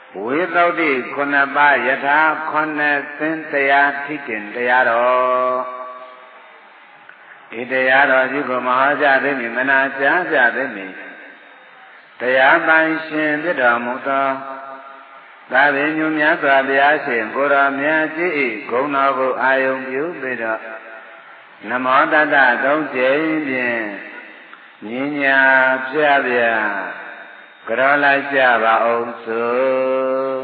ဝေသုဒ္ဓိခုနှစ်ပါးယထာခုနှစ်သင်တရားထိတင်တရားတော်ဤတရားတော်ကြီးကိုမဟာကြသိမည်မနာကြားကြသိမည်တရားပိုင်ရှင်ဖြစ်တော်မူသောသာဝေညုမြတ်စွာဘုရားရှင်ကိုယ်တော်မြတ်ကြီး၏ဂုဏ်တော်ကိုအာယုံပြုပြီးတော့နမောတတ္တသုံးကြိမ်ဖြင့်ညဉ့်ညာပြပြကြောလိုက်ကြပါအောင်စို့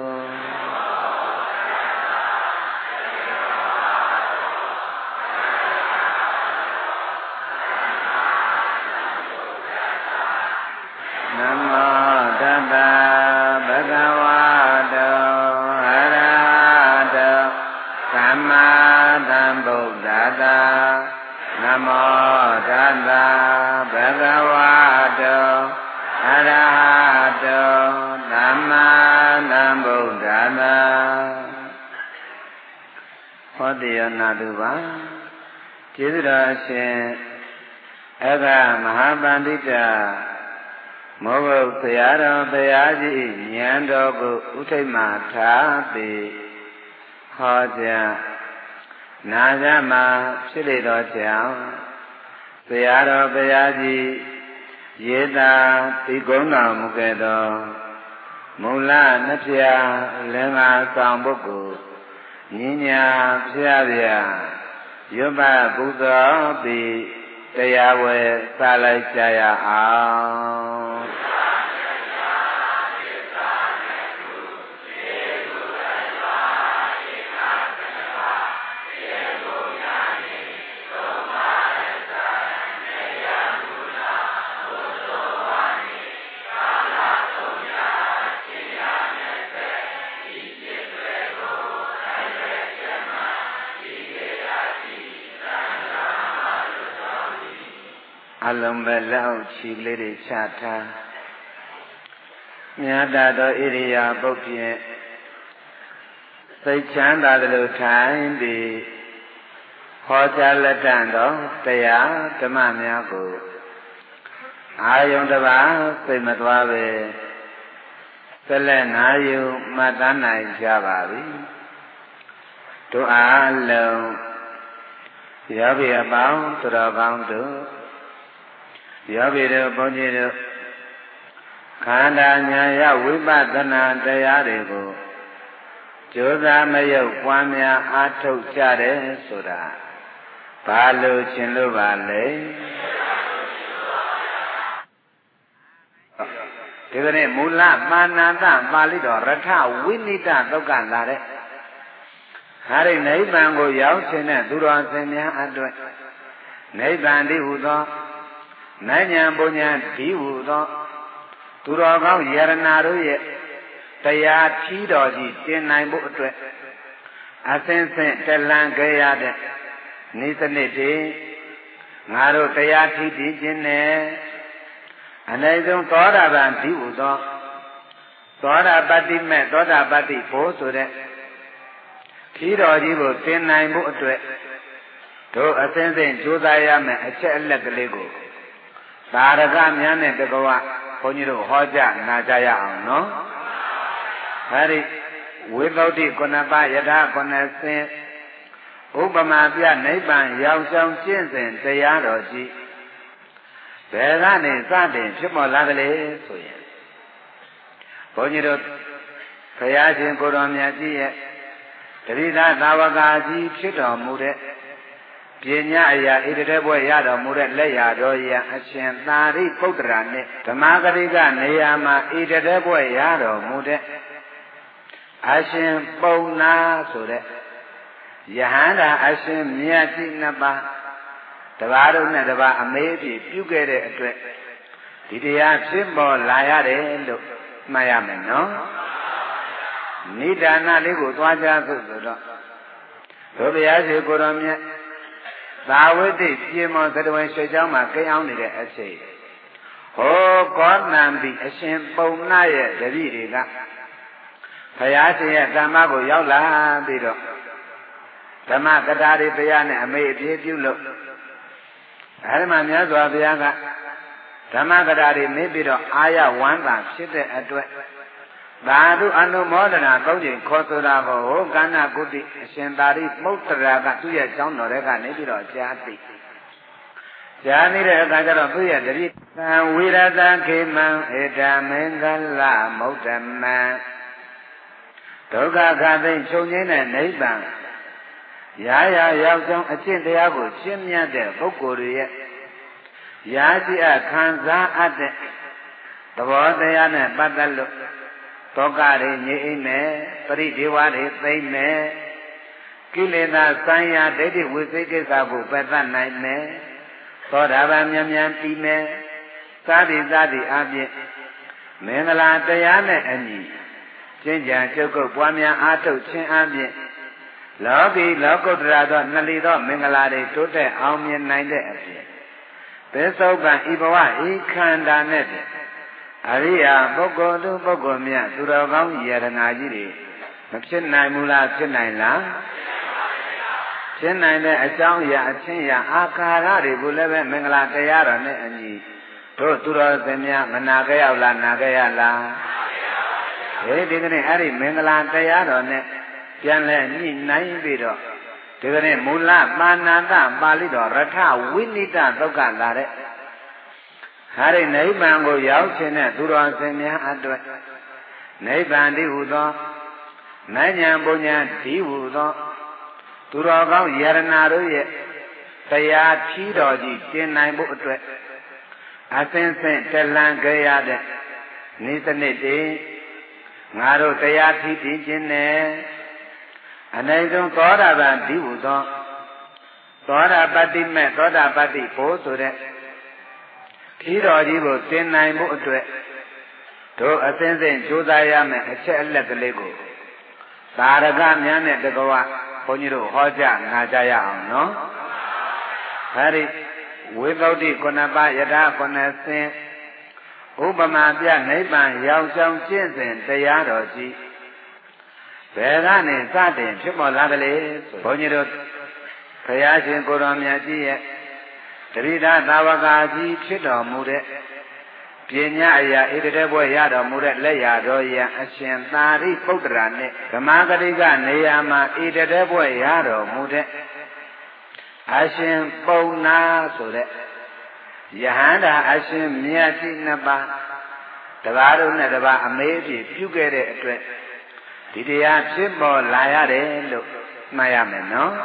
နမောတတ္တဘဂဝတောအရဟတောသမ္မာသမ္ဗုဒ္ဓတ္တနမောတတ္တဘဂဝတောအရဟတောသမ္မာသမ္ဗုဒ္ဓတ္တဟောတိယနာတုပါကျေးဇူးတော်အရှင်အဂမဟာပန္တိတမောဂုတ်ဘုရားတော်ဘုရားကြီးဉာဏ်တော်ကိုဥထိတ်မှထားပြီးဟောကြားနာကြမှာဖြစ်လေသောကြောင့်ဘုရားတော်ဘုရားကြီးယေတာဒီကုန်းတော်မူခဲ့သောမူလနှစ်ဖြာလင်္ကာဆောင်ပုဂ္ဂိုလ်ဉာဏ်ညာဖျားပြရွတ်ပတ်ပူဇော်ပြီးတရားဝယ်စလိုက်ကြရအောင်အလုံးပဲလောက်ချီလေးတွေချထားမြတ်တော်ဣရိယာပုတ်ဖြင့်စိတ်ချမ်းသာသလိုထိုင်ပြီးဟောကြားလက်တန်တော်တရားဓမ္မများကိုအာယုန်တစ်ပါးစိတ်မသွားပဲဆက်လက်နာယူမှတ်သားနိုင်ကြပါပြီတို့အားလုံးယောဂီအပေါင်းသူတော်ကောင်းတို့ယောဂီတို့ဘုန်းကြီးတို့ခန္ဓာဉာဏ်ရဝိပဿနာတရားတွေကိုကြိုးစားမယုတ်ပွားများအားထုတ်ကြတယ်ဆိုတာဘာလို့ရှင်းလို့ပါလဲဒီကနေ့မူလပါဏာတပါဠိတော်ရထဝိနိတသုတ်ကလာတဲ့ဟာရိနိဗ္ဗာန်ကိုရောက်ခြင်းတဲ့သူတော်စင်များအတွက်နိဗ္ဗာန်တည်းဟူသောနိုင်ဉာဏ်ပုညံဒီဟုသောသူတော်ကောင်းယရနာတို့ရဲ့တရားထီးတော်ကြီးတင်နိုင်ဖို့အတွက်အစဉ်စဉ်တလန်ခဲ့ရတဲ့ဤစနစ်တည်းငါတို့တရားထီးတည်ခြင်းနဲ့အနည်းဆုံးသောတာပန်ဒီဟုသောသောတာပတ္တိမဲ့သောတာပတ္တိဘိုးဆိုတဲ့ထီးတော်ကြီးကိုတင်နိုင်ဖို့အတွက်တို့အစဉ်စဉ်ကြိုးစားရမယ်အချက်အလက်ကလေးကိုသာရကများနဲ့တကဝဘုန်းကြီးတို့ဟောကြားနာကြရအောင်နော်အဲဒီဝိသုဒ္ဓိခုနှစ်ပါးယထာခုနှစ်ဆင်းဥပမာပြနိဗ္ဗာန်ရောက်ဆောင်ကျင့်စဉ်တရားတော်ကြီးဘယ်ကနေစတင်ဖြစ်ပေါ်လာတယ်လဲဆိုရင်ဘုန်းကြီးတို့ဘုရားရှင်ကိုယ်တော်မြတ်ကြီးရဲ့တတိယသာဝကကြီးဖြစ်တော်မူတဲ့ပညာအရာဣတရေဘွဲ့ရတော်မူတဲ့လက်ရတော်ရအရှင်သာရိပုတ္တရာနဲ့ဓမ္မဂရိကနေရာမှာဣတရေဘွဲ့ရတော်မူတဲ့အရှင်ပုံနာဆိုတဲ့ယဟန္တာအရှင်မြတ်ကြီးနှစ်ပါးတပါးတို့နဲ့တပါးအမေးအဖြစ်ပြုခဲ့တဲ့အတွက်ဒီတရားဖြစ်ပေါ်လာရတယ်လို့မှတ်ရမယ်နော်နိဒာနလေးကိုသွားကြဆိုတော့ဘုရားရှင်ကိုယ်တော်မြတ်သာဝတိပြေမောသတ္တဝံရွှေချောင်းမှာကိန်းအောင်နေတဲ့အချိန်ဟောကောသံပိအရှင်ပုံနာရဲ့တပည့်တွေကဘုရားရှင်ရဲ့ဓမ္မကိုရောက်လာပြီးတော့ဓမ္မကထာတွေဘုရားနဲ့အမေအပြေးပြုလို့အဲဒီမှာမြတ်စွာဘုရားကဓမ္မကထာတွေမေးပြီးတော့အာရဝမ်းသာဖြစ်တဲ့အတွက်သာဓုအနုမောဒနာကောင်းခြင်းခေါ်ဆိုတာကိုကန္နာကုတိအရှင်သာရိပုတ္တရာကသူ့ရဲ့ကျောင်းတော်ထဲကနေပြီးတော့ကြားသိကြားနေတဲ့အခါကျတော့သူ့ရဲ့တတိသံဝိရတခေမံဧတမင်္ဂလမௌတမံဒုက္ခခသိချုပ်ငြိမ်းတဲ့နိဗ္ဗာန်ရာရောက်ကြောင်းအကျင့်တရားကိုရှင်းမြတ်တဲ့ပုဂ္ဂိုလ်ရဲ့ရာရှိအခံစားအပ်တဲ့သဘောတရားနဲ့ပတ်သက်လို့တောကတွေငြိမ့်အိမ်မယ်ပရိဒေဝတွေသိမ့်မယ်ကိလေသာဆိုင်ရာဒိဋ္ဌိဝိသိကိစ္စကိုပယ်တတ်နိုင်မယ်သောတာပန်မြန်ပြီးမယ်သာတိအပြင်မင်္ဂလာတရားနဲ့အညီကျင့်ကြံကြုတ်ကုတ်ပွားများအားထုတ်ခြင်းအပြင်လောကီလောကုတ္တရာသောနှစ်လီသောမင်္ဂလာတွေတိုးတက်အောင်မြင်နိုင်တဲ့အပြင်သစ္ဆုတ်ကံဤဘဝဤခန္ဓာနဲ့အရိယာပုဂ္ဂိုလ်သူပုဂ္ဂိုလ်မြတ်သူတော်ကောင်းယရနာကြီးတွေမဖြစ်နိုင်ဘူးလားဖြစ်နိုင်လားဖြစ်နိုင်တဲ့အကြောင်းအရာအချင်းအရာအာကာရတွေကိုလည်းပဲမင်္ဂလာတရားတော်နဲ့အညီတို့သူတော်စင်များမနာကြရောက်လားနာကြရလားဒီကနေ့အဲ့ဒီမင်္ဂလာတရားတော်နဲ့ပြန်လဲညှိနှိုင်းပြီးတော့ဒီကနေ့မူလပါဏာတပါဠိတော်ရထဝိနိတသုတ်ကလာတဲ့ဟာရိနိဗ္ဗာန်ကိုရောက်ခြင်းနဲ့သူတော်စင်များအတွက်နိဗ္ဗာန်တည်းဟူသောမဉ္ဇဉ်ပုညံတည်းဟူသောသူတော်ကောင်းယရနာတို့ရဲ့တရားထီးတော်ကြီးတင်နိုင်ဖို့အတွက်အစဉ်စဉ်တလန်ကြရတဲ့နေ့စနစ်တည်းငါတို့တရားထီးတင်ခြင်းနဲ့အနိုင်ဆုံးသောတာပန်တည်းဟူသောသောတာပတ္တိမဲ့သောတာပတ္တိဘိုးဆိုတဲ့ထီးတော်ကြီးကိုတင်နိုင်ဖို့အတွက်တို့အစဉ်စဉ်ကြိုးစားရမယ်အချက်အလက်ကလေးကိုသာရကများနဲ့တကွာဘုန်းကြီးတို့ဟောကြားနာကြရအောင်နော်အဲဒီဝိသုဒ္ဓိခုနှစ်ပါးယထာခုနှစ်ဆင်းဥပမာပြနိဗ္ဗာန်ရောက်ဆောင်ကျင့်စဉ်တရားတော်ကြီးဘယ်ကနေစတင်ဖြစ်ပေါ်လာကြလေဘုန်းကြီးတို့ဘုရားရှင်ကိုယ်တော်မြတ်ကြီးရဲ့တရိဒသာဝကာကြီးဖြစ်တော်မူတဲ့ပညာအရာဣတတေဘွဲရတော်မူတဲ့လက်ရတော်ရန်အရှင်သာရိပုတ္တရာနဲ့ဓမ္မဂတိကနေရာမှာဣတတေဘွဲရတော်မူတဲ့အရှင်ပုံနာဆိုတဲ့ယဟန္တာအရှင်မြတ်ကြီးနှစ်ပါးတပါးတို့နဲ့တပါးအမေးဖြစ်ပြုခဲ့တဲ့အတွက်ဒီတရားဖြစ်ပေါ်လာရတယ်လို့မှတ်ရမယ်နော်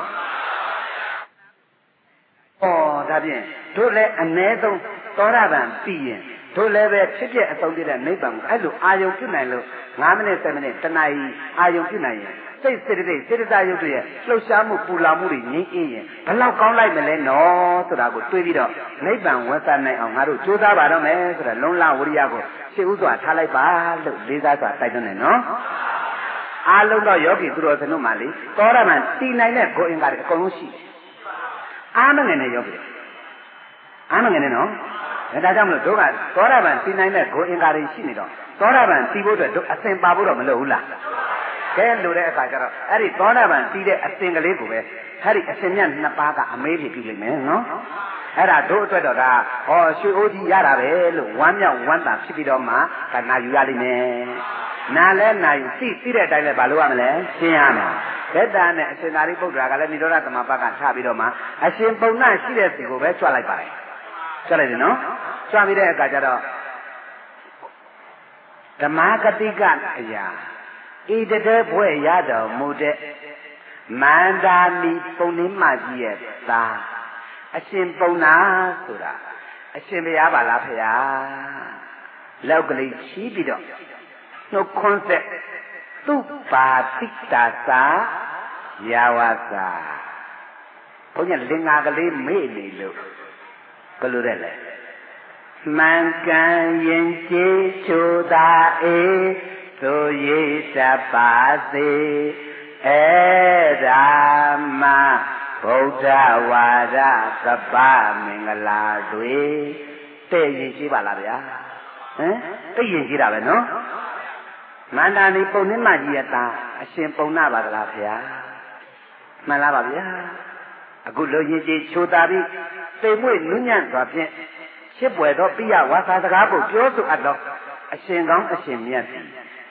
ဒါဖြင့်တို့လည်းအ ਨੇ ဆုံးသောတာပန်ပြီးရင်တို့လည်းပဲဖြစ်ဖြစ်အဆုံးပြတဲ့နိဗ္ဗာန်ကိုအဲ့လိုအာယုံပြုနိုင်လို့9မိနစ်10မိနစ်တနာရီအာယုံပြုနိုင်ရင်စိတ်စေတသိက်စေတသာယုတ်ရဲ့လှုပ်ရှားမှုပူလောင်မှုတွေငြိမ်းအေးရင်ဘလောက်ကောင်းလိုက်မလဲနော်ဆိုတာကိုတွေးပြီးတော့နိဗ္ဗာန်ဝန်စားနိုင်အောင်ငါတို့ကြိုးစားပါတော့မယ်ဆိုတာလုံလဝရိယကိုရှေ့ဥစွာထားလိုက်ပါလို့လေးစားစွာတိုက်တွန်းတယ်နော်အားလုံးတော့ယောဂီသူတော်စင်တို့မှလေသောတာပန်တည်နိုင်တဲ့ကိုယ်အင်္ဂါတွေအကုန်လုံးရှိအားမငယ်နဲ့ယောဂီအားမငယ်နဲ့နော်ဒါကြောင့်မလို့တို့ကသောတာပန်တည်နိုင်တဲ့ကိုယ်အင်္ဂါတွေရှိနေတော့သောတာပန်တည်ဖို့အတွက်တို့အစဉ်ပါဖို့တော့မလိုဘူးလားကဲလိုတဲ့အခါကျတော့အဲ့ဒီသောတာပန်တည်တဲ့အစဉ်ကလေးကိုပဲအဲ့ဒီအစဉ်မြတ်နှစ်ပါးကအမေးဖြစ်ပြီလိမ့်မယ်နော်အဲ့ဒါတို့အတွက်တော့ဒါဟောရွှေအိုးကြီးရတာပဲလို့ဝမ်းမြောက်ဝမ်းသာဖြစ်ပြီးတော့မှကနာယူရလိမ့်မယ်နာလဲနာယူသိတဲ့အတိုင်းလဲဘာလို့ရမလဲရှင်းရမယ်ဘက်တာနဲ့အရှင်သာရိပုတ္တရာကလည်းနိရောဓသမပကထားပြီးတော့မှအရှင်ပုံနာရှိတဲ့စီကိုပဲကြွလိုက်ပါတယ်ကြွလိုက်တယ်နော်ကြွပြီးတဲ့အခါကျတော့ဓမ္မဂတိကအရာဣတတေဘွဲ့ရတော်မူတဲ့မန္တာမီပုံနှင်းမကြီးရဲ့သားအရှင်ပုံနာဆိုတာအရှင်ဘုရားပါလားဖေဟာလောက်ကလေးချီးပြီးတော့နှုတ်ခွန်းဆက်သူပါတိတာသာယာဝသာဘုန်းကြီးလင်္ကာကလေးမေ့နေလို့ဘယ်လိုလဲလဲမှန်ကန်ရင်ကြည်ချိုသာအေးသို့ရည်တပါစေအဲ့ဒါမှဗုဒ္ဓဝါဒသဗ္ဗမင်္ဂလာတွေတဲ့ရင်ရှိပါလားဗျာဟမ်သိရင်ရှိတာပဲနော်မန္တာနေပုံနှင်းမကြီးရဲ့သားအရှင်ပုံနာပါလားဗျာမှန်လားပါဗျာအခုလိုရင်ကြည်ချိုသာပြီးသိမ်မွေ့နုညံ့စွာဖြင့်ရှစ်ပွယ်သောပိယဝါစာစကားကိုပြောဆိုအပ်တော့အရှင်ကောင်းအရှင်မြတ်သည်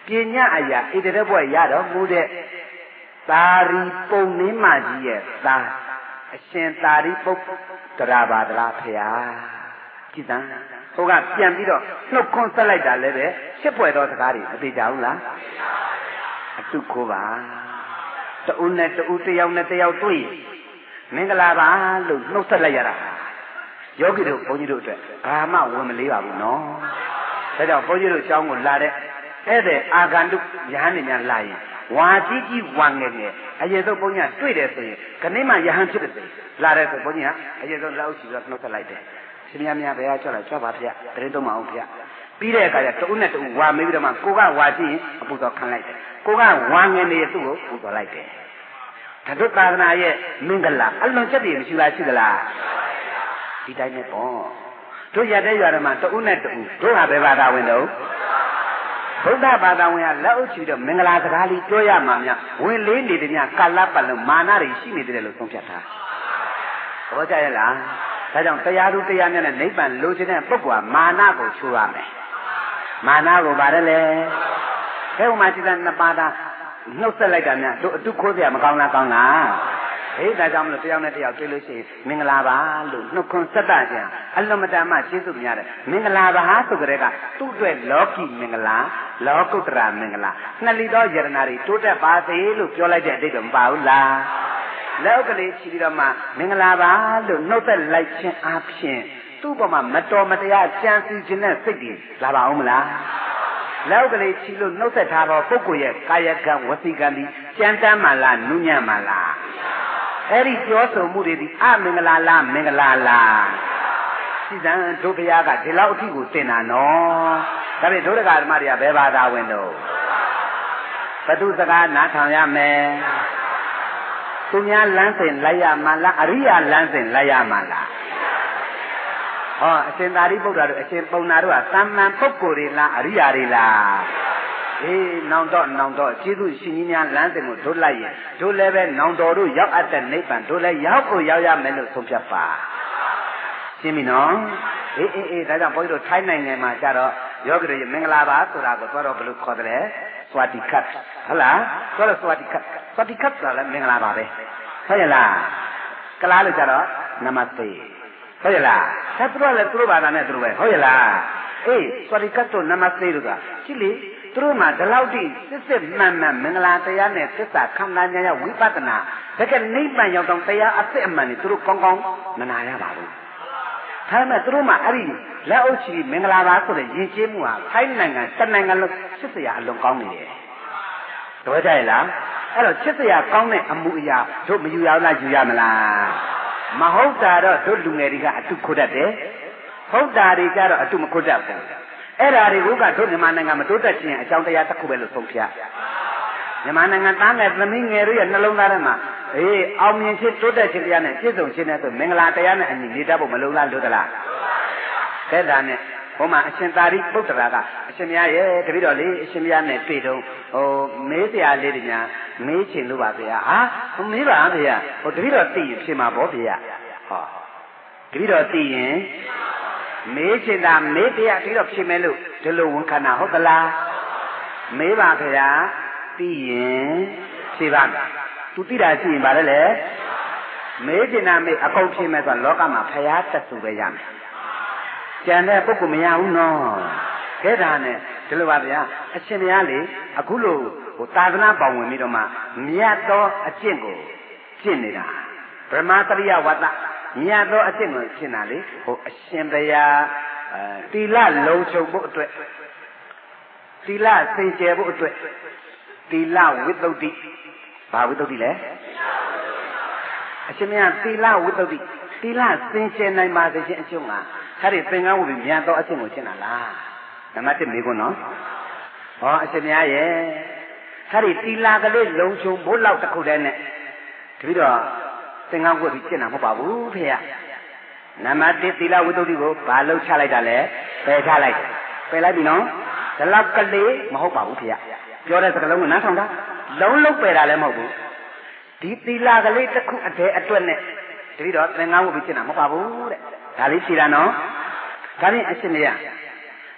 ပြညာအရာဣတရဘွယ်ရတော်မူတဲ့သာရီပုံနှင်းမကြီးရဲ့သာအရှင်သာရီပုတ္တရာပါဒလားဖေဟာကြည်စမ်းဟိုကပြန်ပြီးတော့နှုတ်ခွန်းဆက်လိုက်တာလည်းပဲရှစ်ပွဲတော်စကားတွေအသေးကြဘူးလားအတုခိုးပါတူနဲ့တူတယောက်နဲ့တယောက်တွေ့မင်္ဂလာပါလို့နှုတ်ဆက်လိုက်ရတာယောဂီတို့ဘုန်းကြီးတို့အတွက်ဘာမှဝင်မလေးပါဘူးနော်ဒါကြောင့်ဘုန်းကြီးတို့ကျောင်းကိုလာတဲ့ဧည့်သည်အာဂန္တုယဟန်တွေများလာရင်ဝါကြီးကြီးဝါငယ်ငယ်အရင်ဆုံးဘုန်းကြီးကတွေ့တယ်ဆိုရင်ခဏမှယဟန်ဖြစ်တယ်လာတဲ့ဆိုဘုန်းကြီးကအရင်ဆုံးလက်အုပ်ချီပြီးတော့နှုတ်ဆက်လိုက်တယ်ရှင်များများဘယ်ဟာကြောက်လဲကြောက်ပါဗျာတရင်တော့မအောင်ဗျာပြီးတဲ့အခါကျတူနဲ့တူဝါမေးပြီးတော့မှကိုကဝါကြည့်ရင်အပူတော်ခံလိုက်တယ်ကိုကဝါငယ်နေသူ့ကိုပူတော်လိုက်တယ်ဓတုသာသနာရဲ့မင်္ဂလာအလွန်ချက်တည်းမရှိလားရှိသလားဒီတိုင်းနဲ့ပေါ့တို့ရတဲ့ရွာဓမ္မတူနဲ့တူတို့ဟာဘယ်ဘာသာဝင်တော့ဗုဒ္ဓဘာသာဝင်ကလက်အုပ်ချီတော့မင်္ဂလာစကားလေးပြောရမှာများဝင်လေးနေတယ်များကာလပတ်လုံးမာနတွေရှိနေတယ်လို့ဆုံးဖြတ်တာသဘောကျရဲ့လားဒါကြောင့်တရားသူတရားမြတ်နဲ့နိဗ္ဗာန်လိုချင်တဲ့ပုဂ္ဂိုလ်ကမာနကိုချိုးရမယ်မာနကိုပါတယ်လေဘယ်ဥမှာစိတ္တနှစ်ပါးသာနှုတ်ဆက်လိုက်တာများတို့အတုခိုးစရာမကောင်းလားကောင်းလားဟေးဒါကြောင့်မလို့တယောက်နဲ့တယောက်တွေ့လို့ရှိရင်မင်္ဂလာပါလို့နှုတ်ခွန်းဆက်တာခြင်းအလွန်မတန်မှကျေးဇူးများတယ်မင်္ဂလာပါဆိုကြတဲ့ကသူ့အတွက်လောကီမင်္ဂလာလောကုတ္တရာမင်္ဂလာနှစ်လီသောယရနာတွေတိုးတက်ပါစေလို့ပြောလိုက်တဲ့အတိတ်တော့မပါဘူးလားလောက်ကလေးချီပြီးတော့မှမင်္ဂလာပါလို့နှုတ်သက်လိုက်ခြင်းအပြင်သူ့ဘဝမှာမတော်မတရားကြံစည်ခြင်းနဲ့စိတ်တွေလာပါအောင်မလားလောက်ကလေးချီလို့နှုတ်သက်ထားတော့ပုဂ္ဂိုလ်ရဲ့ကာယကံဝစီကံဒီကြံတမ်းမှလားနုညံ့မှလားအဲ့ဒီပြောဆိုမှုတွေဒီအမင်္ဂလာလားမင်္ဂလာလားစီစံတို့ဘုရားကဒီလောက်အထိကိုတင်တာနော်ဒါပေမဲ့ဒုဒကာဓမ္မတွေကဘယ်ဘာသာဝင်တော့ဘသူစကားနားထောင်ရမယ်သူများလမ်းစဉ်လိုက်ရမှာလားအရိယာလမ်းစဉ်လိုက်ရမှာလားဟောအရှင်သာရိပုတ္တရာတို့အရှင်ပုံနာတို့ကသမ္မန်ပုဂ္ဂိုလ်တွေလားအရိယာတွေလားအေးနောင်တော့ကျေးဇူးရှင်ကြီးများလမ်းစဉ်ကိုတို့လိုက်ရင်တို့လည်းပဲနောင်တော်တို့ရောက်အပ်တဲ့နိဗ္ဗာန်တို့လည်းရောက်ကိုရောက်ရမယ်လို့ဆုံးဖြတ်ပါရှင်းပြီနော်အေးဒါကြောင့်ဘုန်းကြီးတို့ထိုင်းနိုင်ငံမှာကြတော့ယောဂီတွေမင်္ဂလာပါဆိုတာကိုသွားတော့ဘယ်လိုခေါ်တယ်စွာတိကတ်ဟုတ်လားသွားတော့စွာတိကတ်ဆိုတာလည်းမင်္ဂလာပါပဲဟုတ်ရဲ့လားကလားလို့ကြတော့နမတေဟုတ်ရဲ့လားဆက်သူတို့လည်းသူတို့ဘာသာနဲ့သူတို့ပဲဟုတ်ရဲ့လားအေးစွာတိကတ်တို့နမတေတို့ကကြည့်လေသူတို့မှာဒီလောက်ထိစစ်မှန်မင်္ဂလာတရားနဲ့သစ္စာခံစားကြရဝိပဿနာတကယ်နိဗ္ဗာန်ရောက်တော့တရားအစစ်အမှန်တွေသူတို့ကောင်းကောင်းမနာရပါဘူးဒါပေမဲ့သူတို့မှအဲ့ဒီလက်အုပ်ချီမင်္ဂလာပါဆိုတဲ့ယဉ်ကျေးမှုဟာထိုင်းနိုင်ငံတနိုင်ငံလုံးချစ်စရာအလွန်ကောင်းနေတယ်။တော်ကြရဲ့လား။အဲ့တော့ချစ်စရာကောင်းတဲ့အမှုအရာတို့မယူရလားယူရမလား။မဟုတ်တာတော့တို့လူငယ်တွေကအတုခိုးတတ်တယ်။ဟုတ်တာတွေကြတော့အတုမခိုးတတ်ဘူး။အဲ့ဓာတွေကတို့မြန်မာနိုင်ငံမတိုးတက်ခြင်းအကြောင်းတရားတစ်ခုပဲလို့ဆုံးဖြတ်။မြန်မာနိုင်ငံသားငယ်သမီးငယ်တို့ရဲ့နှလုံးသားထဲမှာအေးအောင်မြင်ခြင်းတိုးတက်ခြင်းတရားနဲ့ပြည့်စုံခြင်းနဲ့ဆိုမင်္ဂလာတရားနဲ့အညီနေတတ်ဖို့မလုံလားလို့သလားတဲ့ဒါနဲ့ဘုမအရှင်သာရိပုတ္တရာကအရှင်မြတ်ရဲ့တပည့်တော်လေးအရှင်မြတ်နဲ့တွေ့တော့မေးစရာလေးတွေများမေးချင်လို့ပါဗျာဟာမေးပါဗျာတပည့်တော်သိရင်ဖြစ်မှာပေါ့ဗျာဟောတပည့်တော်သိရင်မေးချင်တာမေးတရားတပည့်တော်ဖြစ်မယ်လို့ဒီလိုဝန်ခံတာဟုတ်သလားမေးပါဗျာသိရင်ဖြေပါမယ်သူသိတာရှိရင်ဗါတယ်လေမေးချင်တာမေးအကုန်ဖြေမယ်ဆိုတော့လောကမှာဖျားတက်သူပဲရမယ်ကျန်တဲ့ပုဂ္ဂိုလ်မရဘူးနော်ခဲတာနဲ့ဒီလိုပါဗျာအရှင်ဘုရားလေအခုလိုသာသနာပေါင်းဝင်ပြီးတော့မှမြတ်သောအကျင့်ကိုကျင့်နေတာဗြဟ္မတရိယဝတ္တမြတ်သောအကျင့်ကိုကျင့်တာလေအရှင်ဘုရားတိလလုံခြုံဖို့အတွက်တိလစင်ကြယ်ဖို့အတွက်တိလဝိသုဒ္ဓိဘာဝိသုဒ္ဓိလဲအရှင်မြတ်တိလဝိသုဒ္ဓိတိလစင်ကြယ်နိုင်ပါစေခြင်းအကျုံးကအဲ့ဒီသင်္ကန်းဝိမြတ်သောအချင်းကိုရှင်းတာလားနံပါတ်1မေးခွန်းနော်ဟောအရှင်မြတ်ရဲ့အဲ့ဒီတိလာကလေးလုံချုံဘိုးလောက်တစ်ခုတည်းနဲ့တပည့်တော်သင်္ကန်းဝိပြီးရှင်းတာမဟုတ်ပါဘူးဖေရနံပါတ်1တိလာဝိသုဒ္ဓိကိုဘာလို့ချလိုက်တာလဲပယ်ချလိုက်ပယ်လိုက်ပြီနော်ဒီလောက်ကလေးမဟုတ်ပါဘူးဖေရပြောတဲ့စကားလုံးကနားထောင်တာလုံးလုံးပယ်တာလည်းမဟုတ်ဘူးဒီတိလာကလေးတစ်ခုအတည်းအတွက်နဲ့တပည့်တော်သင်္ကန်းဝိပြီးရှင်းတာမဟုတ်ပါဘူးတဲ့ဒါလေးဖြေတာနော်ဒါဖြင့်အရှင်မရ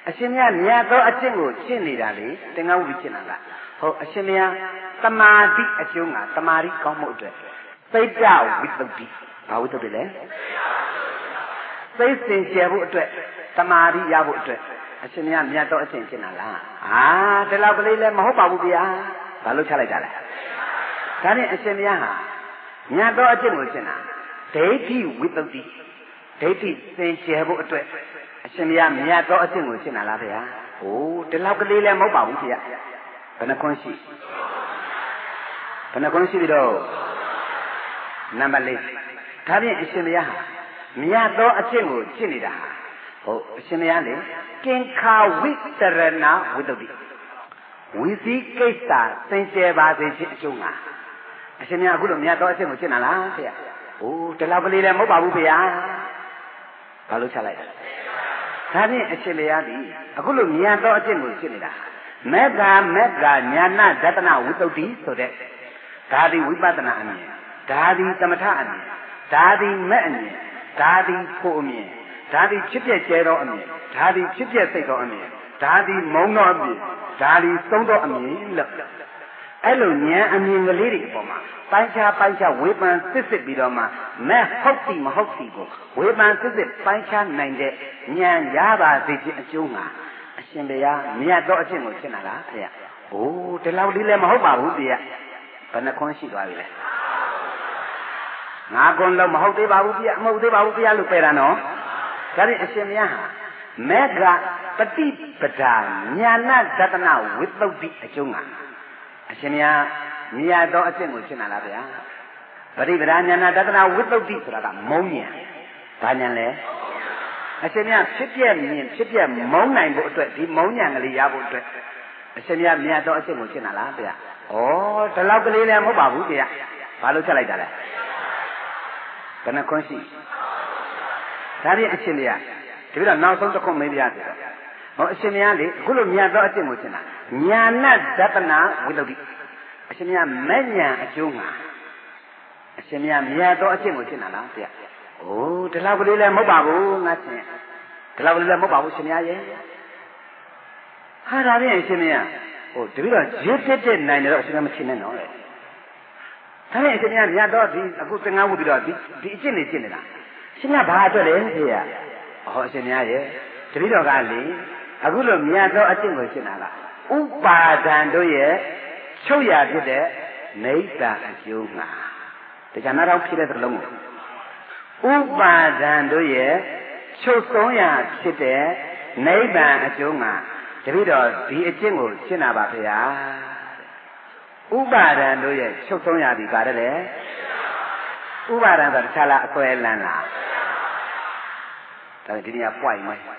အရှင်မြတ်မြတ်သောအကျင့်ကိုကျင့်နေတာလေသင်္ကန်းဝိကျင့်တာလားဟုတ်အရှင်မြတ်တမာတိအကျိုးကတမာတိကောင်းမှုအတွက်သိတ္တဝိတ္တုတိဘာဝိတ္တုတိလဲသိစင်ကြယ်ဖို့အတွက်တမာတိရဖို့အတွက်အရှင်မြတ်မြတ်သောအကျင့်ကျင့်တာလားဒီလောက်ကလေးလည်းမဟုတ်ပါဘူးဗျာဘာလို့ချလိုက်တာလဲဒါနဲ့အရှင်မြတ်ဟာမြတ်သောအကျင့်ကိုကျင့်တာဒိဋ္ဌိဝိတ္တုတိဒိဋ္ဌိစင်ကြယ်ဖို့အတွက်အရှင်မြတ်မြတ်သောအကျင့်ကိုကျင့်တာလားဗျာဒီလောက်ကလေးလည်းမဟုတ်ပါဘူးဗျာဘယ်နှခွန်းရှိဘယ်နှခွန်းရှိပြီတော့နံပါတ်၄ဒါဖြင့်အရှင်မြတ်ဟာမြတ်သောအကျင့်ကိုကျင့်နေတာဟုတ်အရှင်မြတ်လေကင်္ခာဝိတရဏဝိတ္တုတိဝီစီကိစ္စစင်ကြယ်ပါစေခြင်းအကျိုးငါအရှင်မြတ်အခုလိုမြတ်သောအကျင့်ကိုကျင့်တာလားဖေရဒီလောက်ကလေးလည်းမဟုတ်ပါဘူးဖေရဘာလို့ချလိုက်လဲဒါဖြင့်အရှင်မြတ်ဒီအခုလိုမြတ်သောအကျင့်ကိုကျင့်နေတာမေဃညာနာဒတနာဝိတ္တုတိဆိုတဲ့ဒါဒီဝိပဿနာအမြင်ဒါဒီသမထအမြင်ဒါဒီမဲ့အမြင်ဒါဒီဖို့အမြင်ဒါဒီဖြစ်ပြကျဲသောအမြင်ဒါဒီဖြစ်ပြစိတ်သောအမြင်ဒါဒီမုံသောအမြင်ဒါဒီသုံးသောအမြင်လို့အဲ့လိုဉာဏ်အမြင်ကလေးတွေအပေါ်မှာပိုင်းခြားဝေဖန်စစ်ပြီးတော့မှမဲ့ဟုတ်ပြီမဟုတ်ပြီကိုဝေဖန်စစ်ပိုင်းခြားနိုင်တဲ့ဉာဏ်ရပါစေခြင်းအကျိုးမှာအရှင်ဘုရားမြတ်သောအကျင့်ကိုရှင်းတာလားဖေ။ဒီလောက်လေးလည်းမဟုတ်ပါဘူးဖေ။ဘယ်နှခွန်းရှိသွားပြီလဲ။ငါးခွန်းလုံးမဟုတ်သေးပါဘူးဖေ။မဟုတ်သေးပါဘူးဖေလို့ပယ်တာနော်။ဒါဖြင့်အရှင်ဘုရားဟာမေဃပฏิပဒါညာနာဒတနာဝိတ္တုတိအကျိုးကအရှင်မြတ်မြတ်သောအကျင့်ကိုရှင်းတာလားဗျာပฏิပဒါညာနာဒတနာဝိတ္တုတိဆိုတာကမုံညာဘာညာလဲအရှင်မြတ်ဖြစ်ပြမြင်ဖြစ်ပြမုံနိုင်ဖို့အတွက်ဒီမုံညာကလေးရဖို့အတွက်အရှင်မြတ်မြတ်သောအကျင့်ကိုရှင်းတာလားဗျာဒီလောက်ကလေးလည်းမဟုတ်ပါဘူးဗျာဘာလို့ချက်လိုက်တာလဲဘယ်နှခွန်းရှိဒါဖြင့်အရှင်မြတ်ဒီပြီးတော့နောက်ဆုံးတစ်ခွန်းမေးပြရစီအရှင်မြတ်လေအခုလိုမြတ်သောအကျင့်ကိုရှင်းတာညာနာဒတနာဝိတ္တုတိအရှင်မြတ်မဲ့ညာအကျိုးငါအရှင်မြတ်မြတ်သောအကျင့်ကိုရှင်းတာလားဗျာဒီလောက်ကလေးလည်းမဟုတ်ပါဘူးငါရှင်ဒီလောက်ကလေးလည်းမဟုတ်ပါဘူးရှင်မြတ်ရဲ့ဟာဒါဖြင့်ရှင်မြတ်တပည့်တော်ရစ်တက်နိုင်တယ်တော့အရှင်မြတ်မရှင်းနဲ့နော်လေဒါဖြင့်အရှင်မြတ်မြတ်သောဒီအခုသင်္ကန်းဝတ်ပြီးတော့ဒီအကျင့်တွေရှင်းနေတာရှင်မြတ်ဘာအတွက်လဲဖေရအရှင်မြတ်ရဲ့တပည့်တော်ကလေအခုလိုမြတ်သောအကျင့်ကိုရှင်းတာလားဥပါဒံတို့ရဲ့ချုပ်ရဖြစ်တဲ့နိဗ္ဗာန်အကျိုးငါတရားနာတော်ဖြစ်တဲ့သလုံးကိုဥပါဒံတို့ရဲ့ချုပ်ဆုံးရဖြစ်တဲ့နိဗ္ဗာန်အကျိုးငါတပည့်တော်ဒီအကျင့်ကိုရှင်းတာပါဗျာဥပါဒံတို့ရဲ့ချုပ်ဆုံးရသည်ပါတယ်လေဥပါဒံဆိုတခြားလားအစွဲလန်းလားဒါဒီနေရာပွိုင်မယ်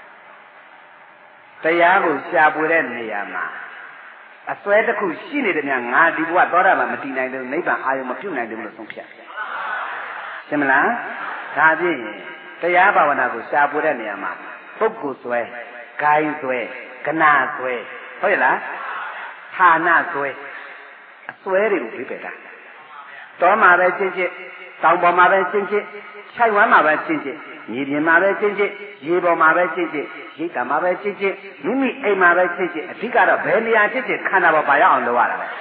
တရားကိုရှာပွေတဲ့နေရာမှာအစွဲတစ်ခုရှိနေတယ်များငါဒီဘဝသောတာပန်မတည်နိုင်တယ်နိဗ္ဗာန်အာရုံမပြုတ်နိုင်တယ်လို့ဆုံးဖြတ်ရှင်းမလားဒါဖြင့်တရားဘာဝနာကိုရှာပွေတဲ့နေရာမှာပုဂ္ဂိုလ်စွဲဂိုင်းစွဲကနာစွဲဟုတ်ရဲ့လားဌာနစွဲအစွဲတွေကိုပြပယ်တာတောမှာပဲချင်းချင်းတောင်ပေါ်မှာပဲချင်းချင်းခြိုက်ဝမ်းမှာပဲချင်းချင်းမြေပြင်မှာပဲချင်းချင်းရေပေါ်မှာပဲချင်းချင်းရိတ်တာမှာပဲချင်းချင်းမိမိအိမ်မှာပဲချင်းချင်းအဓိကတော့ဘယ်နေရာချင်းချင်းခန္ဓာပေါ်ပါရအောင်လုပ်ရတာပဲ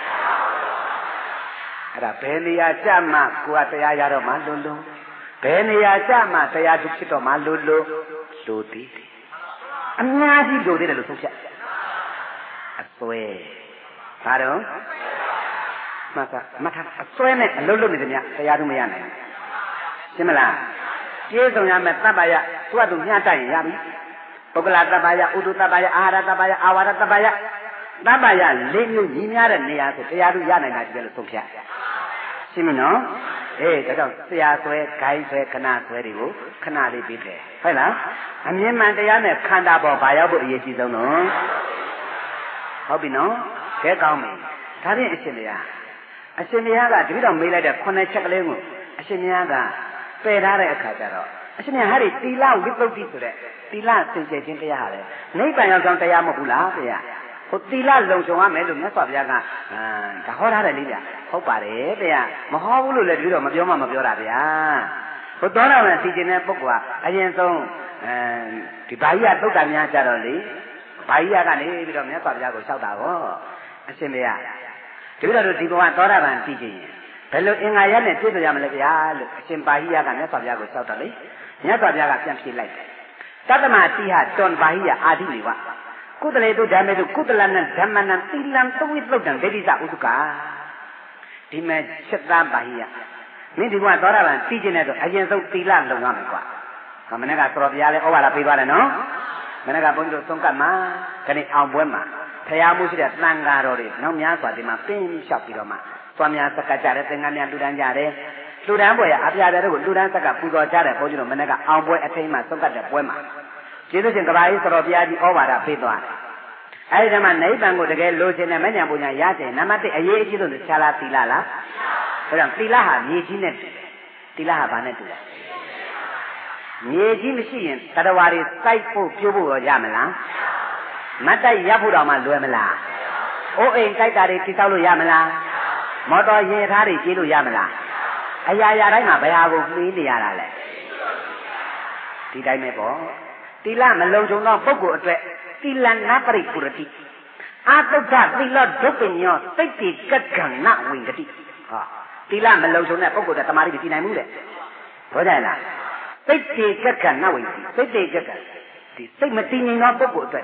အဲ့ဒါဘယ်နေရာကြမှာကိုယ်ကတရားရတော့မှလွန်းလွန်းဘယ်နေရာကြမှာတရားသူဖြစ်တော့မှလွန်းလွန်းလိုသေးတယ်အများကြီးလိုသေးတယ်လို့ဆုံးဖြတ်အစွဲဘာတော့မထအစွဲနဲ့အလုံးလုံးနေတယ်များတရားသူမရနိုင်ဘူးရှင်းမလားကျေးဇူးရမယ်တပ္ပယသူကသူညှတိုက်ရင်ရပြီပုဂ္ဂလတပ္ပယဥဒုတပ္ပယအာဟာရတပ္ပယအာဝါဒတပ္ပယတပ္ပယ၄မျိုးညီများတဲ့နေရာဆိုတရားသူရနိုင်တာဒီလိုဆုံးဖြတ်ရှင်းပြီနော်ဒါကြောင့်ဆရာဆွဲဂိုင်းဆွဲခဏဆွဲတွေကိုခဏလေးပြီးတယ်ဟုတ်လားအမြင်မှန်တရားနဲ့ခန္ဓာပေါ်ဘာရောက်ဖို့အရေးကြီးဆုံးနော်ဟုတ်ပြီနော်ကဲကောင်းပြီဒါဖြင့်အရှင်ဘုရားကတပည့်တော်မေးလိုက်တဲ့9ချက်ကလေးကိုအရှင်ဘုရားကပယ်ထားတဲ့အခါကျတော့အရှင်ဘုရားဟာဒီသီလဝိတ္တုတိဆိုတဲ့သီလစင်ကြယ်ခြင်းတရားဟာလေနိဗ္ဗာန်ရောက်ဆောင်တရားမဟုတ်ဘူးလားဘုရားဟိုသီလလုံခြုံရမယ်လို့မြတ်စွာဘုရားကဒါဟောထားတယ်လေဗျဟုတ်ပါတယ်ဗျမဟောဘူးလို့လည်းတပည့်တော်မပြောမှမပြောတာဗျာဟိုသောတာပန်သိကျင်တဲ့ပုဂ္ဂိုလ်ကအရင်ဆုံးဒီဘာကြီးကသုတ်တန်များကြတော့လေဘာကြီးကနေပြီးတော့မြတ်စွာဘုရားကိုလျှောက်တာကောအရှင်ဘုရားဒီလိုတို့ဒီဘဝသောတာပန်သိကျင်ဘယ်လိုအင်္ဂါရနဲ့ပြည့်စုံရမလဲဗျာလို့အရှင်ဘာကြီးကမြတ်စွာဘုရားကိုလျှောက်တယ်လေမြတ်စွာဘုရားကပြန်ဖြေလိုက်တယ်တတ္တမတိဟတွန်ဘာကြီးကအာတိနေဝကုသလေတုဓမ္မေတုကုသလနံဓမ္မနံသီလံသဝိသုတ်တံဒိဋ္ဌိသဥဒ္ဒကာဒီမဲ့ချက်သားဘာကြီးကမင်းဒီဘဝသောတာပန်သိကျင်တဲ့ဆိုအရင်ဆုံးသီလလုံရမယ်ကွာမနေ့ကသတော်ဘုရားလည်းဩဝါဒပေးသွားတယ်နော်မနေ့ကဘုန်းကြီးတို့သုံးကတ်မှာခဏအောင်ပွဲမှာဖရာမှုရှိတဲ့တန်ဃာတော်တွေနောက်များစွာဒီမှာပင်းလျှောက်ပြီးတော့မှသွားများစက္ကကြတယ်သင်္ကန်းများလူတန်းကြတယ်လူတန်းပွဲအပြာတဲ့တို့လူတန်းစက္ကပူဇော်ကြတယ်ဘုန်းကြီးတို့မနေ့ကအောင်ပွဲအထိမ်းမှာသုံးကတ်တဲ့ပွဲမှာကျေးဇူးရှင်ကဘာကြီးသတော်ဘုရားကြီးဩဝါဒပေးသွားတယ်အဲဒီတည်းမှာနိဗ္ဗာန်ကိုတကယ်လိုချင်တဲ့မဉ္ဇဉ်ပူညာရတဲ့နံပါတ်1အရေးအကြီးဆုံးခြားလားသီလလားဒါကြောင့်သီလဟာမြေကြီးနဲ့သီလဟာဘာနဲ့တူလဲမြေကြီးမရှိရင်တရားတွေစိုက်ဖို့ပြုဖို့ရမလားမတ်တိုက်ရဖို့တော့မှလွယ်မလားအိုးအိမ်တိုက်တာတွေတိဆောက်လို့ရမလားမော်တော်ရင်ထားတွေကျေးလို့ရမလားအရာရာတိုင်းမှာဘယ်ဟာကိုပြီးနေရတာလဲဒီတိုင်းပဲပေါ့သီလမလုံခြုံသောပုဂ္ဂိုလ်အတွက်သီလနာပရိပုရတိအာတုဒ္ဓသီလဒုပ္ပညောသိတိကက္ကဏဝိင်္ဂတိဟာသီလမလုံခြုံတဲ့ပုဂ္ဂိုလ်တဲ့တမာရီမတည်နိုင်ဘူးတဲ့ဟုတ်တယ်လားသိတိကက္ကဏဝိင်္ဂတိသိတိကက္ကဒီစိတ်မတည်ငြိမ်သောပုဂ္ဂိုလ်အတွက်